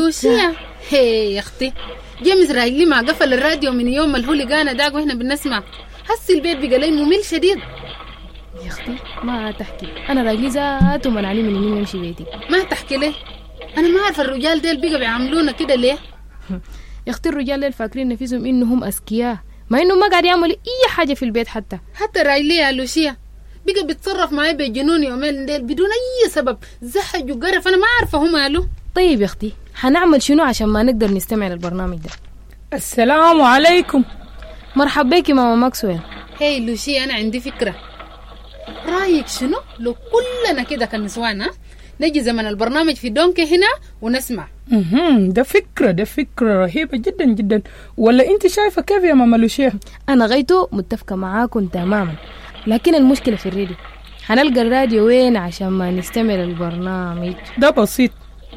لوشيا هي يا اختي جيمس رايلي ما قفل الراديو من يوم ما هو لقانا داق واحنا بنسمع. هسي البيت بقى لي ممل شديد. يا اختي ما تحكي، انا راجلي ذاته منعني من اني نمشي بيتي. ما تحكي ليه؟ انا ما عارفه الرجال ديل بقى بيعاملونا كده ليه؟ يا اختي الرجال ديل فاكرين نفسهم انهم اذكياء، ما انه ما قاعد يعملوا اي حاجه في البيت. حتى حتى رايلي يا لوشيا بقى بيتصرف معي بجنون يومين ديل بدون اي سبب، زحج وقرف. انا ما عارفه هو ماله. طيب يا اختي حنعمل شنو عشان ما نقدر نستمع للبرنامج ده؟ السلام عليكم. مرحبا بك ماما ماكسويل. هاي لوشي انا عندي فكره. رايك شنو لو كلنا كده كنسوان ها نجي زمن البرنامج في دونكي هنا ونسمع؟ اها ده فكره ده فكره رهيبه جدا جدا. ولا انت شايفه كيف يا ماما لوشيا؟ انا غيتو متفقه معاكم تماما، لكن المشكله في الراديو. هنلقى الراديو وين عشان ما نستمع للبرنامج؟ ده بسيط،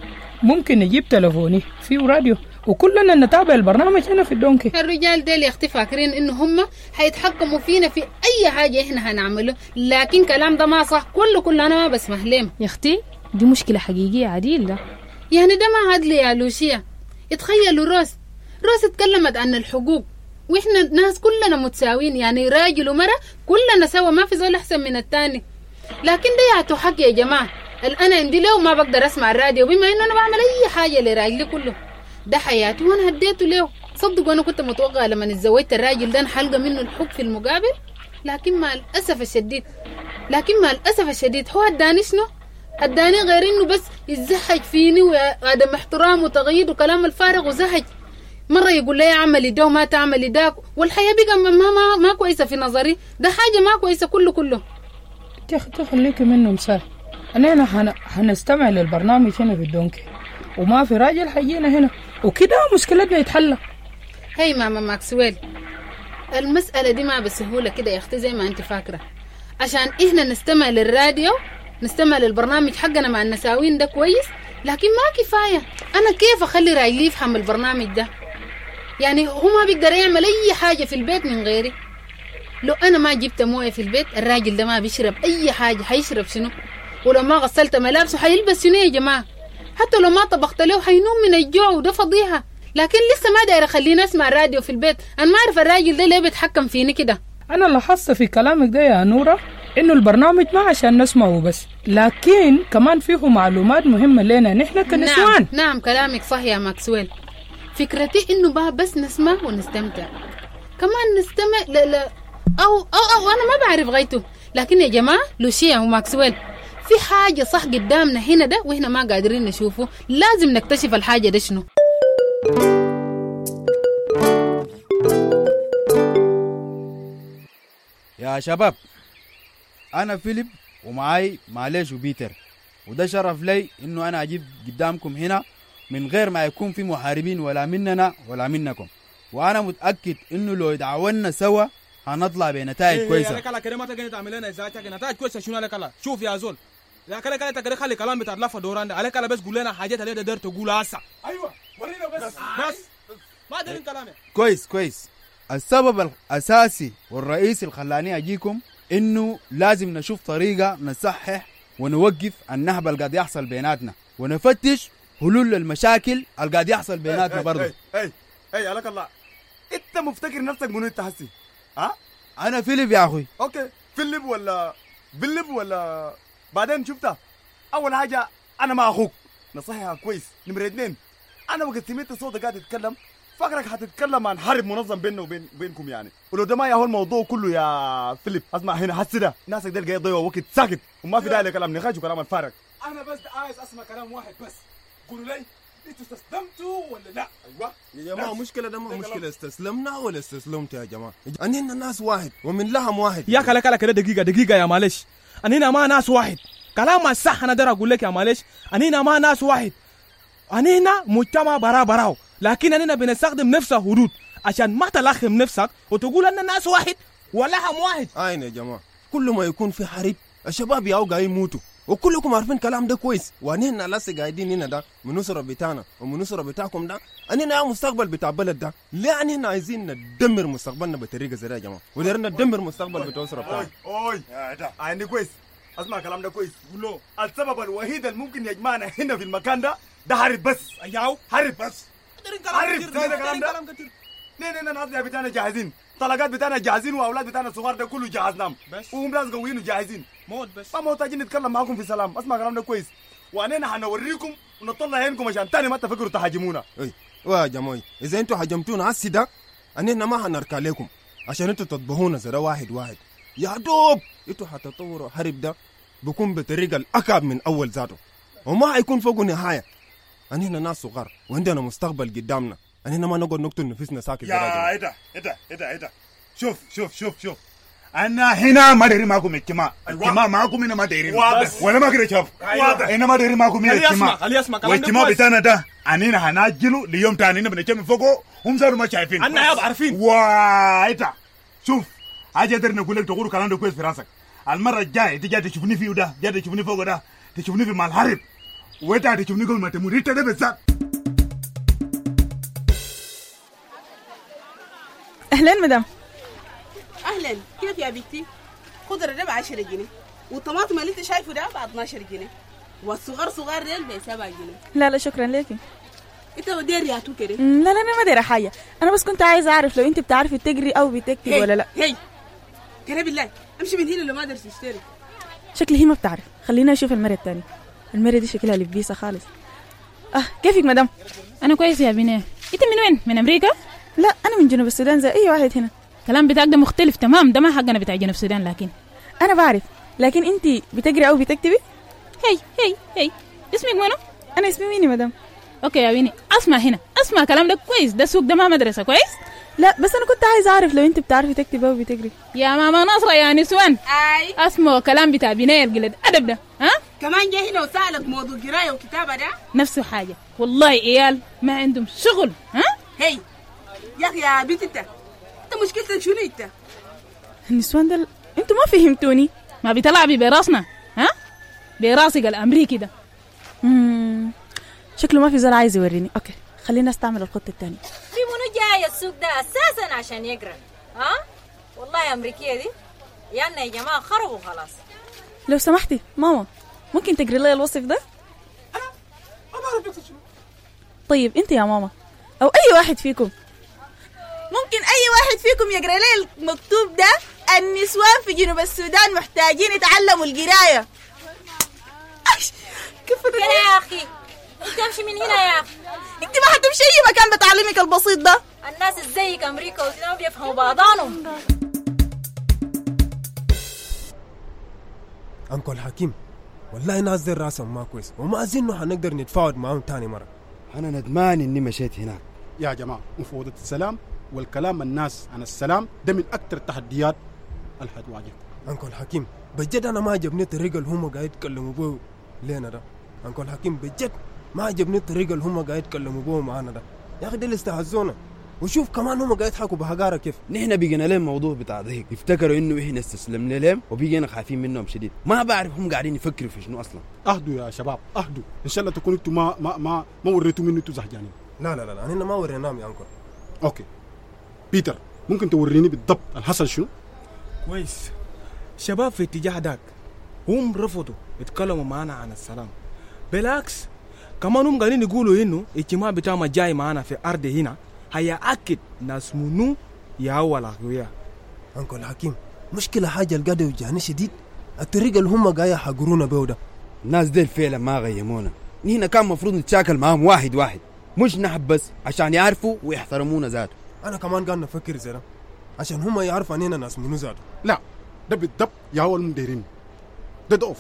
ممكن نجيب تلفوني فيه راديو وكلنا نتابع البرنامج هنا في الدونكي. الرجال ديل يا اختي فاكرين انه هم حيتحكموا فينا في اي حاجه احنا هنعمله، لكن كلام ده ما صح. كله كله انا ما بسمح لهم يا اختي. دي مشكله حقيقيه عديل ده. يعني ده ما عدل يا لوشيا. اتخيلوا روس روس اتكلمت عن الحقوق واحنا ناس كلنا متساويين، يعني راجل ومرأة كلنا سوا، ما في زول احسن من التاني. لكن ده يعطوا حق يا جماعه. الان عندي له ما بقدر اسمع الراديو بما انه انا بعمل اي حاجه لراجلي كله. ده حياتي وانا هديته له. صدقوا انا كنت متوقعه لما اتزوجت الراجل ده حلقه منه الحب في المقابل، لكن مع الاسف الشديد لكن مع الاسف الشديد هو هداني شنو؟ هداني غير انه بس يزحج فيني وعدم احترام وتغيير وكلام الفارغ وزهج. مره يقول لي اعملي ده وما تعملي ده، والحياه بقى ما ما ما كويسه في نظري. ده حاجه ما كويسه كله كله. يا اختي خليكي منه مثال. انا هن... هنستمع للبرنامج هنا في الدونكي وما في راجل حيجينا هنا وكده مشكلتنا يتحل. هاي ماما ماكسويل المسألة دي ما بسهولة كده يا اختي زي ما انت فاكرة. عشان احنا نستمع للراديو نستمع للبرنامج حقنا مع النساوين ده كويس، لكن ما كفاية. انا كيف اخلي رايلي يفهم البرنامج ده؟ يعني هو ما بيقدر يعمل اي حاجة في البيت من غيري. لو انا ما جبت موية في البيت الراجل ده ما بيشرب اي حاجة. حيشرب شنو؟ ولو ما غسلت ملابسه حيلبس شنو يا جماعة؟ حتى لو ما طبخت له حينوم من الجوع وده فضيحة. لكن لسه ما داير اخليني اسمع الراديو في البيت. انا ما اعرف الراجل ده ليه بيتحكم فيني كده. انا لاحظت في كلامك ده يا نورة انه البرنامج ما عشان نسمعه بس، لكن كمان فيه معلومات مهمة لنا نحن كنسوان. نعم, نعم كلامك صح يا ماكسويل. فكرتي انه بقى بس نسمع ونستمتع، كمان نستمع لا لا أو, أو أو أنا ما بعرف غايته. لكن يا جماعة لوشيا وماكسويل في حاجة صح قدامنا هنا ده وإحنا ما قادرين نشوفه. لازم نكتشف الحاجة ده شنو. يا شباب أنا فيليب ومعاي معليش وبيتر، وده شرف لي إنه أنا أجيب قدامكم هنا من غير ما يكون في محاربين ولا مننا ولا منكم. وأنا متأكد إنه لو يدعونا سوا هنطلع بنتائج إيه كويسة. يا كلا كلمة تجي تعمل لنا إزاي تجي نتائج كويسة شنو على كلا؟ شوف يا زول يا كلا كلا تقدر خلي كلام بتاع لفة دوران ده على كلا بس قول لنا حاجات اللي تقدر تقولها هسه. أيوة ورينا بس بس, بس. ما دارين كلامي. كويس كويس. السبب الأساسي والرئيسي اللي خلاني أجيكم إنه لازم نشوف طريقة نصحح ونوقف النهب اللي قاعد يحصل بيناتنا ونفتش حلول المشاكل اللي قاعد يحصل بيناتنا برضه. اي اي اي عليك الله. انت مفتكر نفسك منو انت حسي؟ ها؟ انا فيليب يا اخوي. اوكي فيليب ولا بيليب ولا بعدين شفتها. اول حاجه انا مع اخوك نصحها كويس. نمره اثنين انا وقت سمعت صوتك قاعد تتكلم فاكرك هتتكلم عن حرب منظم بيننا وبين بينكم يعني. ولو ده ما يا هو الموضوع كله يا فيليب. اسمع هنا حسي ده ناسك ده جاي يضيعوا وقت ساكت وما في داعي لكلام نقاش وكلام الفارغ. انا بس عايز اسمع كلام واحد بس. قولوا لي انتوا استسلمتوا ولا لا؟ ايوه يا جماعه مشكله ده ما مشكله استسلمنا ولا استسلمت يا جماعه. اننا ناس واحد ومن لهم واحد. يا كلا كلا كده دقيقه دقيقه يا معلش. اننا ما ناس واحد. كلام الصح انا دار اقول لك يا معلش. اننا ما ناس واحد. اننا مجتمع برا براو، لكن اننا بنستخدم نفس الحدود عشان ما تلخم نفسك وتقول ان ناس واحد ولهم واحد. اين يا جماعه كل ما يكون في حرب الشباب ياو قاعدين يموتوا وكلكم عارفين كلام ده كويس. واننا لسه قاعدين هنا ده من نصرة بتاعنا ومن نصرة بتاعكم ده. اننا يا مستقبل بتاع بلد ده ليه اننا عايزين ندمر مستقبلنا بطريقه زي ده يا جماعه وديرنا ندمر مستقبل بتاع الاسره بتاعنا. اوي يا ده عندي كويس. اسمع كلام ده كويس. قول له السبب الوحيد اللي ممكن يجمعنا هنا في المكان ده ده حرب بس اياو حرب بس حرب ده الكلام ده نين نين الناس بتاعنا جاهزين طلقات بتاعنا جاهزين واولاد بتاعنا الصغار ده كله جاهزناهم وهم ناس قويين وجاهزين موت بس ما محتاجين نتكلم معاكم في سلام اسمع كلام ده كويس واننا حنوريكم ونطلع عينكم عشان تاني ما تفكروا تهاجمونا اي وا جماعه اذا انتوا هاجمتونا هسي ده اننا ما حنركع لكم عشان انتوا تطبخونا زي واحد واحد يا دوب انتوا حتطوروا حرب ده بكون بطريقه الاكاب من اول ذاته وما حيكون فوقه نهايه. اننا ناس صغار وعندنا مستقبل قدامنا اننا ما نقعد نقتل نفسنا ساكت يا ايه ده ايه ده ايه ده ايه ده شوف شوف شوف شوف انا هنا ما دايرين معكم اجتماع اجتماع معكم هنا ما دايرين ولا ما كده شوف هنا ما دايرين معكم اجتماع والاجتماع بتاعنا ده اننا هناجله ليوم تاني هنا بنجمع فوقه هم صاروا ما شايفين انا يا عارفين وايه ده شوف حاجه قدرنا نقول لك تقولوا كلام ده كويس في راسك المره الجايه تيجي تشوفني فيه ده جاي تشوفني فوق ده تشوفني في مال الحرب وانت هتشوفني قبل ما تموت انت ده بالذات. اهلا مدام. اهلا كيف يا بنتي؟ خضره ده ب عشرة جنيه والطماطم اللي انت شايفه ده ب اثناشر جنيه والصغار صغار ديل ب سبعة جنيه. لا لا شكرا ليكي. انت ودير يا تو كده؟ لا لا انا ما دايره حاجه، انا بس كنت عايزه اعرف لو انت بتعرفي تجري او بتكتبي ولا لا. هي كده بالله امشي من هنا لو ما قدرت تشتري. شكلي هي ما بتعرف، خلينا نشوف المره الثانيه. المره دي شكلها لبيسه خالص. اه كيفك مدام؟ انا كويسه يا بنيه. انت من وين؟ من امريكا؟ لا انا من جنوب السودان زي اي واحد هنا. الكلام بتاعك ده مختلف تمام، ده ما حقنا بتاع جنوب السودان. لكن انا بعرف، لكن انت بتجري او بتكتبي؟ هي هي هي اسمك منو؟ انا اسمي ويني مدام. اوكي يا ويني اسمع هنا، اسمع كلام ده كويس، ده سوق ده ما مدرسه كويس. لا بس انا كنت عايزه اعرف لو انت بتعرفي تكتبي او بتجري. يا ماما نصره يا نسوان اي اسمعوا كلام بتاع بنايه القلد ادب ده. ها كمان جاي هنا وسالك موضوع قرايه وكتابه ده نفسه حاجه والله. عيال ما عندهم شغل. ها هي يا اخي يا بنت انت انت مشكلتك شنو انت؟ النسوان ده انتوا ما فهمتوني. ما بيطلع براسنا ها براسك الامريكي ده. امم شكله ما في زول عايز يوريني. اوكي خلينا استعمل الخط الثاني. في منو جاي السوق ده اساسا عشان يقرا؟ ها والله يا امريكيه دي يانا يا جماعه خربوا خلاص. لو سمحتي ماما ممكن تقري لي الوصف ده؟ انا ما بعرف اكتب شنو. طيب انت يا ماما او اي واحد فيكم ممكن اي واحد فيكم يقرا لي المكتوب ده؟ النسوان في جنوب السودان محتاجين يتعلموا القرايه. كيف يا اخي انت امشي من هنا يا اخي. انت ما حتمشي اي مكان بتعلمك البسيط ده. الناس زيك امريكا والسودان بيفهموا بعضانهم. انكل حكيم والله ناس دي راسهم ما كويس وما اظن حنقدر نتفاوض معاهم تاني مره. انا ندمان اني مشيت هناك. يا جماعه مفاوضه السلام والكلام الناس عن السلام ده من اكثر التحديات اللي حتواجهكم. انكل حكيم بجد انا ما عجبني الطريقه اللي هم قاعد يتكلموا بيه لينا ده. انكل حكيم بجد ما عجبني الطريقه اللي هم قاعد يتكلموا بيه معانا ده. يا اخي ده اللي استهزونا. وشوف كمان هم قاعد يضحكوا بحقاره كيف. نحن بيجينا لهم موضوع بتاع ضحك، يفتكروا انه احنا استسلمنا لهم وبيجينا خايفين منهم شديد. ما بعرف هم قاعدين يفكروا في شنو اصلا. اهدوا يا شباب اهدوا، ان شاء الله تكونوا انتم ما ما ما, ما وريتوا منه انتم زهجانين. لا لا لا احنا ما وريناهم يا انكل. اوكي بيتر ممكن توريني بالضبط الحصل شنو؟ كويس. شباب في اتجاه داك هم رفضوا يتكلموا معنا عن السلام، بالعكس كمان هم قاعدين يقولوا انه اجتماع بتاعنا جاي معنا في ارض هنا هيأكد ناس منو يا اول اخويا. انكل حكيم مشكله حاجه القاعده وجهنا شديد الطريقه اللي هم قاعد يحقرونا بيه ده. الناس دي فعلا ما غيمونا، نحن كان مفروض نتشاكل معهم واحد واحد مش نحب بس عشان يعرفوا ويحترمونا ذاته. انا كمان قاعد نفكر زي ده عشان هم يعرفوا اننا ناس منو ذاته. لا ده بالضبط يا اول مديرين ده ضعف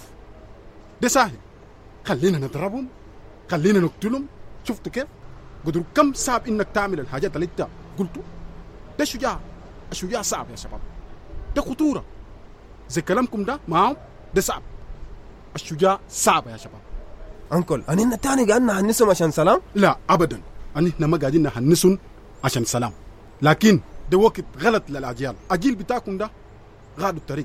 ده سهل. خلينا نضربهم خلينا نقتلهم. شفتوا كيف قدروا كم صعب انك تعمل الحاجات اللي انت قلته ده. شجاع الشجاع صعب يا شباب، ده خطوره زي كلامكم ده معهم ده صعب. الشجاع صعب يا شباب. انكل اننا تاني قاعدين نحنسهم عشان سلام؟ لا ابدا اننا ما قاعدين نحنسهم عشان سلام، لكن ده وقت غلط للاجيال. الجيل بتاعكم ده غادوا الطريق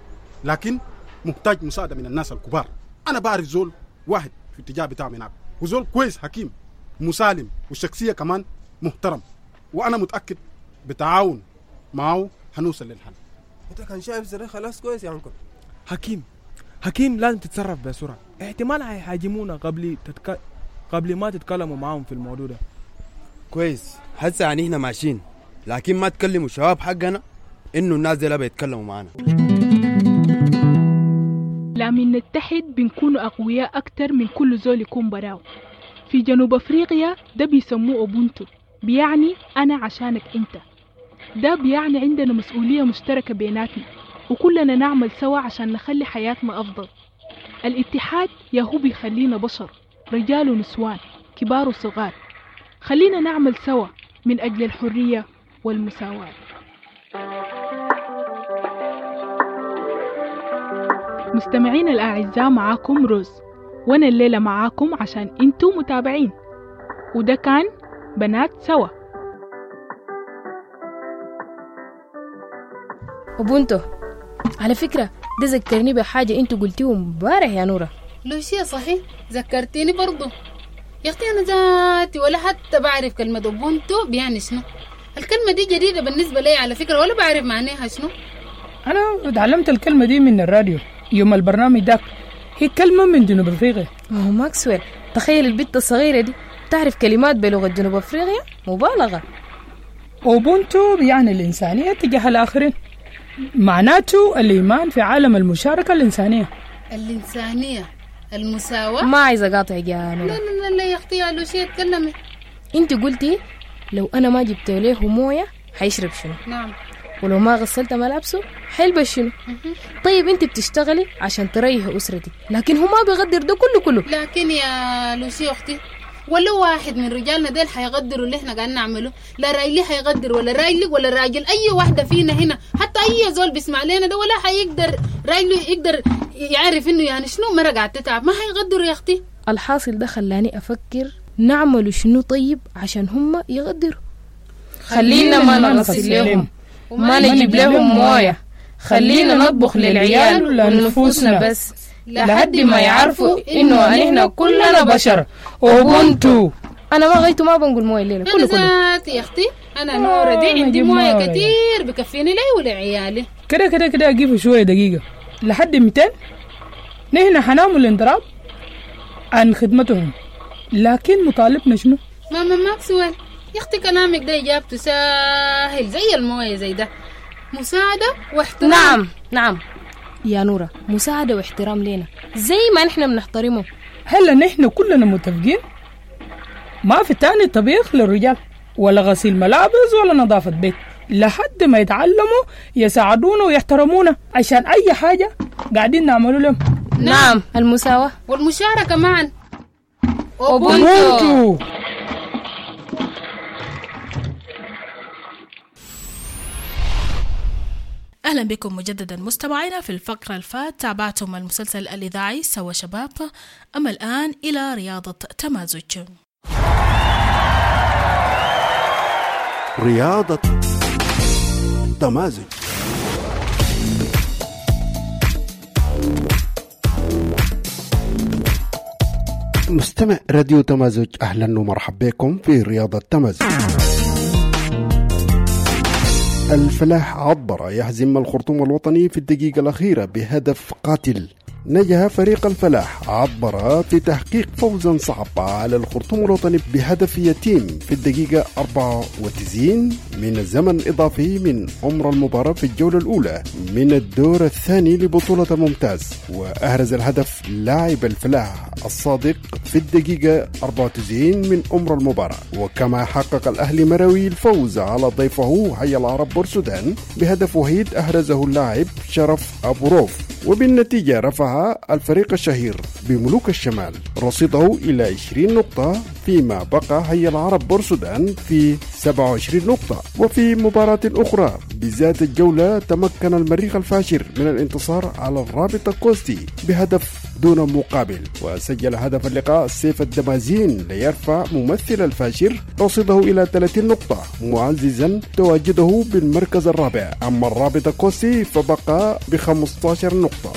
لكن محتاج مساعده من الناس الكبار. انا بعرف زول واحد في الاتجاه بتاعهم هناك وزول كويس حكيم مسالم وشخصيه كمان محترم، وانا متاكد بتعاون معه هنوصل للحل. انت كان شايف زي خلاص كويس يا انكل. حكيم حكيم لازم تتصرف بسرعه، احتمال هيهاجمونا قبل تتك... قبل ما تتكلموا معهم في الموضوع ده. كويس. هسه يعني احنا ماشيين، لكن ما تكلموا الشباب حقنا انه الناس دي لا بيتكلموا معنا. لما نتحد بنكون أقوياء أكتر من كل زول يكون براو. في جنوب أفريقيا ده بيسموه أوبونتو، بيعني أنا عشانك أنت. ده بيعني عندنا مسؤولية مشتركة بيناتنا، وكلنا نعمل سوا عشان نخلي حياتنا أفضل. الاتحاد ياهو بيخلينا بشر، رجال ونسوان، كبار وصغار. خلينا نعمل سوا من أجل الحرية والمساواة. مستمعين الأعزاء، معاكم روز، وانا الليلة معاكم عشان انتو متابعين، وده كان بنات سوا. وبنتو على فكرة ده ذكرني بحاجة انتو قلتيه مبارح يا نورة. لوشيا صحيح ذكرتيني برضو يا اختي. انا ذاتي ولا حتى بعرف كلمة بنتو بيعني شنو. الكلمة دي جديدة بالنسبة لي على فكرة، ولا بعرف معناها شنو. انا تعلمت الكلمة دي من الراديو يوم البرنامج داك. هي كلمة من جنوب افريقيا. ما هو ماكسويل، تخيل البنت الصغيرة دي تعرف كلمات بلغة جنوب افريقيا، مبالغة. وبونتو يعني الإنسانية تجاه الآخرين، معناته الإيمان في عالم المشاركة الإنسانية. الإنسانية، المساواة. ما عايزة أقاطعك يا نورة. لا لا لا يا أختي يا لوشيا تكلمي. انت قلتي لو أنا ما جبت له موية حيشرب شنو؟ نعم. ولو ما غسلت ملابسه حيلبس شنو؟ طيب انت بتشتغلي عشان تريحي أسرتك، لكن هو ما بيقدر ده كله كله. لكن يا لوشيا أختي ولا واحد من رجالنا ديل حيقدروا اللي احنا قاعدين نعمله. لا رايلي حيقدر ولا رايلك ولا راجل اي واحدة فينا هنا، حتى اي زول بيسمع لنا ده ولا حيقدر رايله يقدر يعرف انه يعني شنو مرة قاعد تتعب. ما حيقدروا يا اختي. الحاصل ده خلاني افكر نعملوا شنو طيب عشان هم يقدروا. خلينا ما نغسل لهم وما نجيب لهم مويه، خلينا نطبخ للعيال ولنفوسنا بس لحد ما يعرفوا انه احنا كلنا بشر. وبنتو انا ما غيتو ما بنقول مويه الليله كله كله. ذات يا اختي انا نوره دي عندي مويه كتير بكفيني لي ولعيالي. كده كده كده اجيبوا شويه دقيقه لحد مئتين. نحن حنعمل انضراب عن خدمتهم، لكن مطالبنا شنو؟ ماما ماكسويل يا اختي كلامك ده اجابته سهل زي المويه زي ده، مساعده واحترام. نعم نعم يا نورة، مساعدة واحترام لنا زي ما نحن بنحترمه. هلا نحن كلنا متفقين ما في تاني طبيخ للرجال ولا غسيل ملابس ولا نظافة بيت لحد ما يتعلموا يساعدونا ويحترمونا عشان أي حاجة قاعدين نعملوا لهم. نعم المساواة والمشاركة معا. أوبونتو. أهلا بكم مجددا مستمعينا. في الفقرة الفات تابعتم المسلسل الإذاعي سوا شباب، أما الآن إلى رياضة تمازج. رياضة تمازج. مستمع راديو تمازج، أهلا ومرحبا بكم في رياضة تمازج. الفلاح عبر يهزم الخرطوم الوطني في الدقيقة الأخيرة بهدف قاتل. نجح فريق الفلاح عبر في تحقيق فوزا صعب على الخرطوم الوطني بهدف يتيم في الدقيقة أربعة وتسعين من الزمن الإضافي من عمر المباراة في الجولة الأولى من الدور الثاني لبطولة الممتاز. وأهرز الهدف لاعب الفلاح الصادق في الدقيقة أربعة وتسعين من عمر المباراة. وكما حقق الأهلي مروي الفوز على ضيفه حي العرب بورسودان بهدف وحيد أهرزه اللاعب شرف أبو روف. وبالنتيجة رفع الفريق الشهير بملوك الشمال رصيده إلى عشرين نقطة، فيما بقى حي العرب بورسودان في سبعة وعشرين نقطة. وفي مباراة أخرى بذات الجولة تمكن المريخ الفاشر من الانتصار على الرابط الكوستي بهدف دون مقابل. وسجل هدف اللقاء سيف الدمازين ليرفع ممثل الفاشر رصيده إلى ثلاثين نقطة، معززا تواجده بالمركز الرابع. أما الرابط الكوستي فبقى ب خمسة عشر نقطة.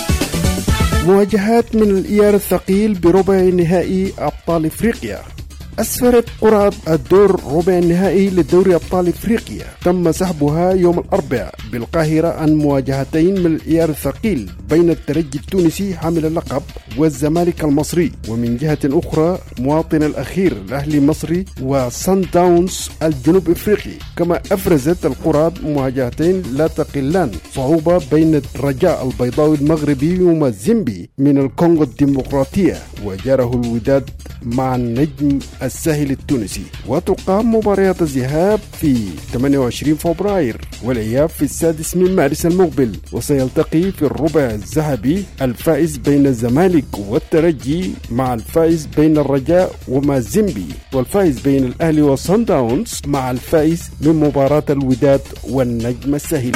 مواجهات من الإيار الثقيل بربع نهائي أبطال إفريقيا. أسفرت قرعة الدور ربع النهائي لدوري أبطال إفريقيا تم سحبها يوم الأربعاء بالقاهرة عن مواجهتين من الإيار الثقيل بين الترجي التونسي حامل اللقب والزمالك المصري، ومن جهة أخرى مواطن الأخير الأهلي المصري وسان داونز الجنوب إفريقي. كما أفرزت القرعة مواجهتين لا تقلان صعوبة بين الرجاء البيضاوي المغربي ومازيمبي من الكونغو الديمقراطية وجاره الوداد مع النجم الساحلي التونسي. وتقام مباريات الذهاب في ثمانية وعشرين فبراير والإياب في السادس من مارس المقبل، وسيلتقي في الربع الذهبي الفائز بين الزمالك والترجي مع الفائز بين الرجاء ومازيمبي، والفائز بين الأهلي وصن داونز مع الفائز من مباراة الوداد والنجم الساحلي.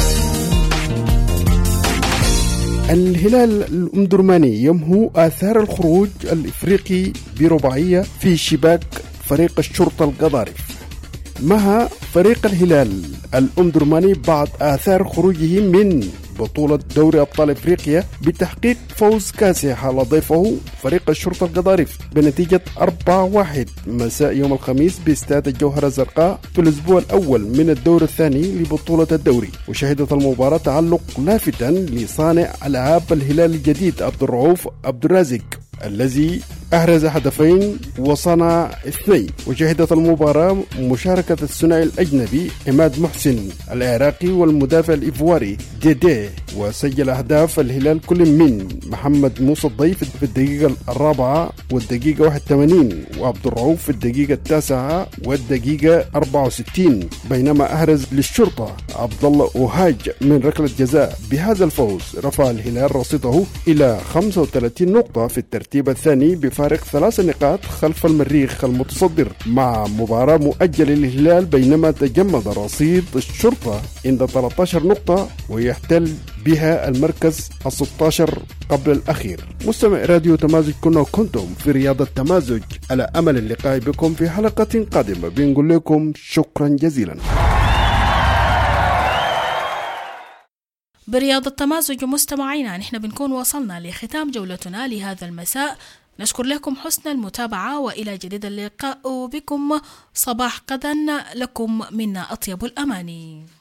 الهلال الأمدرماني يمهو آثار الخروج الإفريقي برباعية في شباك فريق الشرطة القضارف. مها فريق الهلال الأمدرماني بعد آثار خروجه من بطولة دوري أبطال إفريقيا بتحقيق فوز كاسح على ضيفه فريق الشرطة القضارف بنتيجة أربعة واحد مساء يوم الخميس باستاد الجوهرة الزرقاء في الأسبوع الأول من الدور الثاني لبطولة الدوري. وشهدت المباراة تعلق لافتا لصانع ألعاب الهلال الجديد عبد الرؤوف عبد الرازق الذي أحرز هدفين وصنع اثنين. وشهدت المباراة مشاركة الثنائي الأجنبي عماد محسن العراقي والمدافع الإيفواري ديدي، وسجل أهداف الهلال كل من محمد موسى الضيف في الدقيقة الرابعة والدقيقة واحد وثمانين وعبد الرؤوف في الدقيقة التاسعة والدقيقة أربعة وستين، بينما أحرز للشرطة عبد الله أوهاج من ركلة جزاء. بهذا الفوز رفع الهلال رصيده إلى خمسة وثلاثين نقطة في الترتيب الثاني بفارق ثلاث نقاط خلف المريخ المتصدر، مع مباراة مؤجلة للهلال بينما تجمد رصيد الشرطة عند ثلاثة عشر نقطة ويحتل بها المركز الستة عشر قبل الأخير. مستمع راديو تمازج، كنا وكنتم في رياضة تمازج، على أمل اللقاء بكم في حلقة قادمة. بنقول لكم شكرا جزيلا. برياض التمازج مستمعينا، نحن بنكون وصلنا لختام جولتنا لهذا المساء. نشكر لكم حسن المتابعة وإلى جديد اللقاء بكم. صباح غدا لكم منا أطيب الأماني.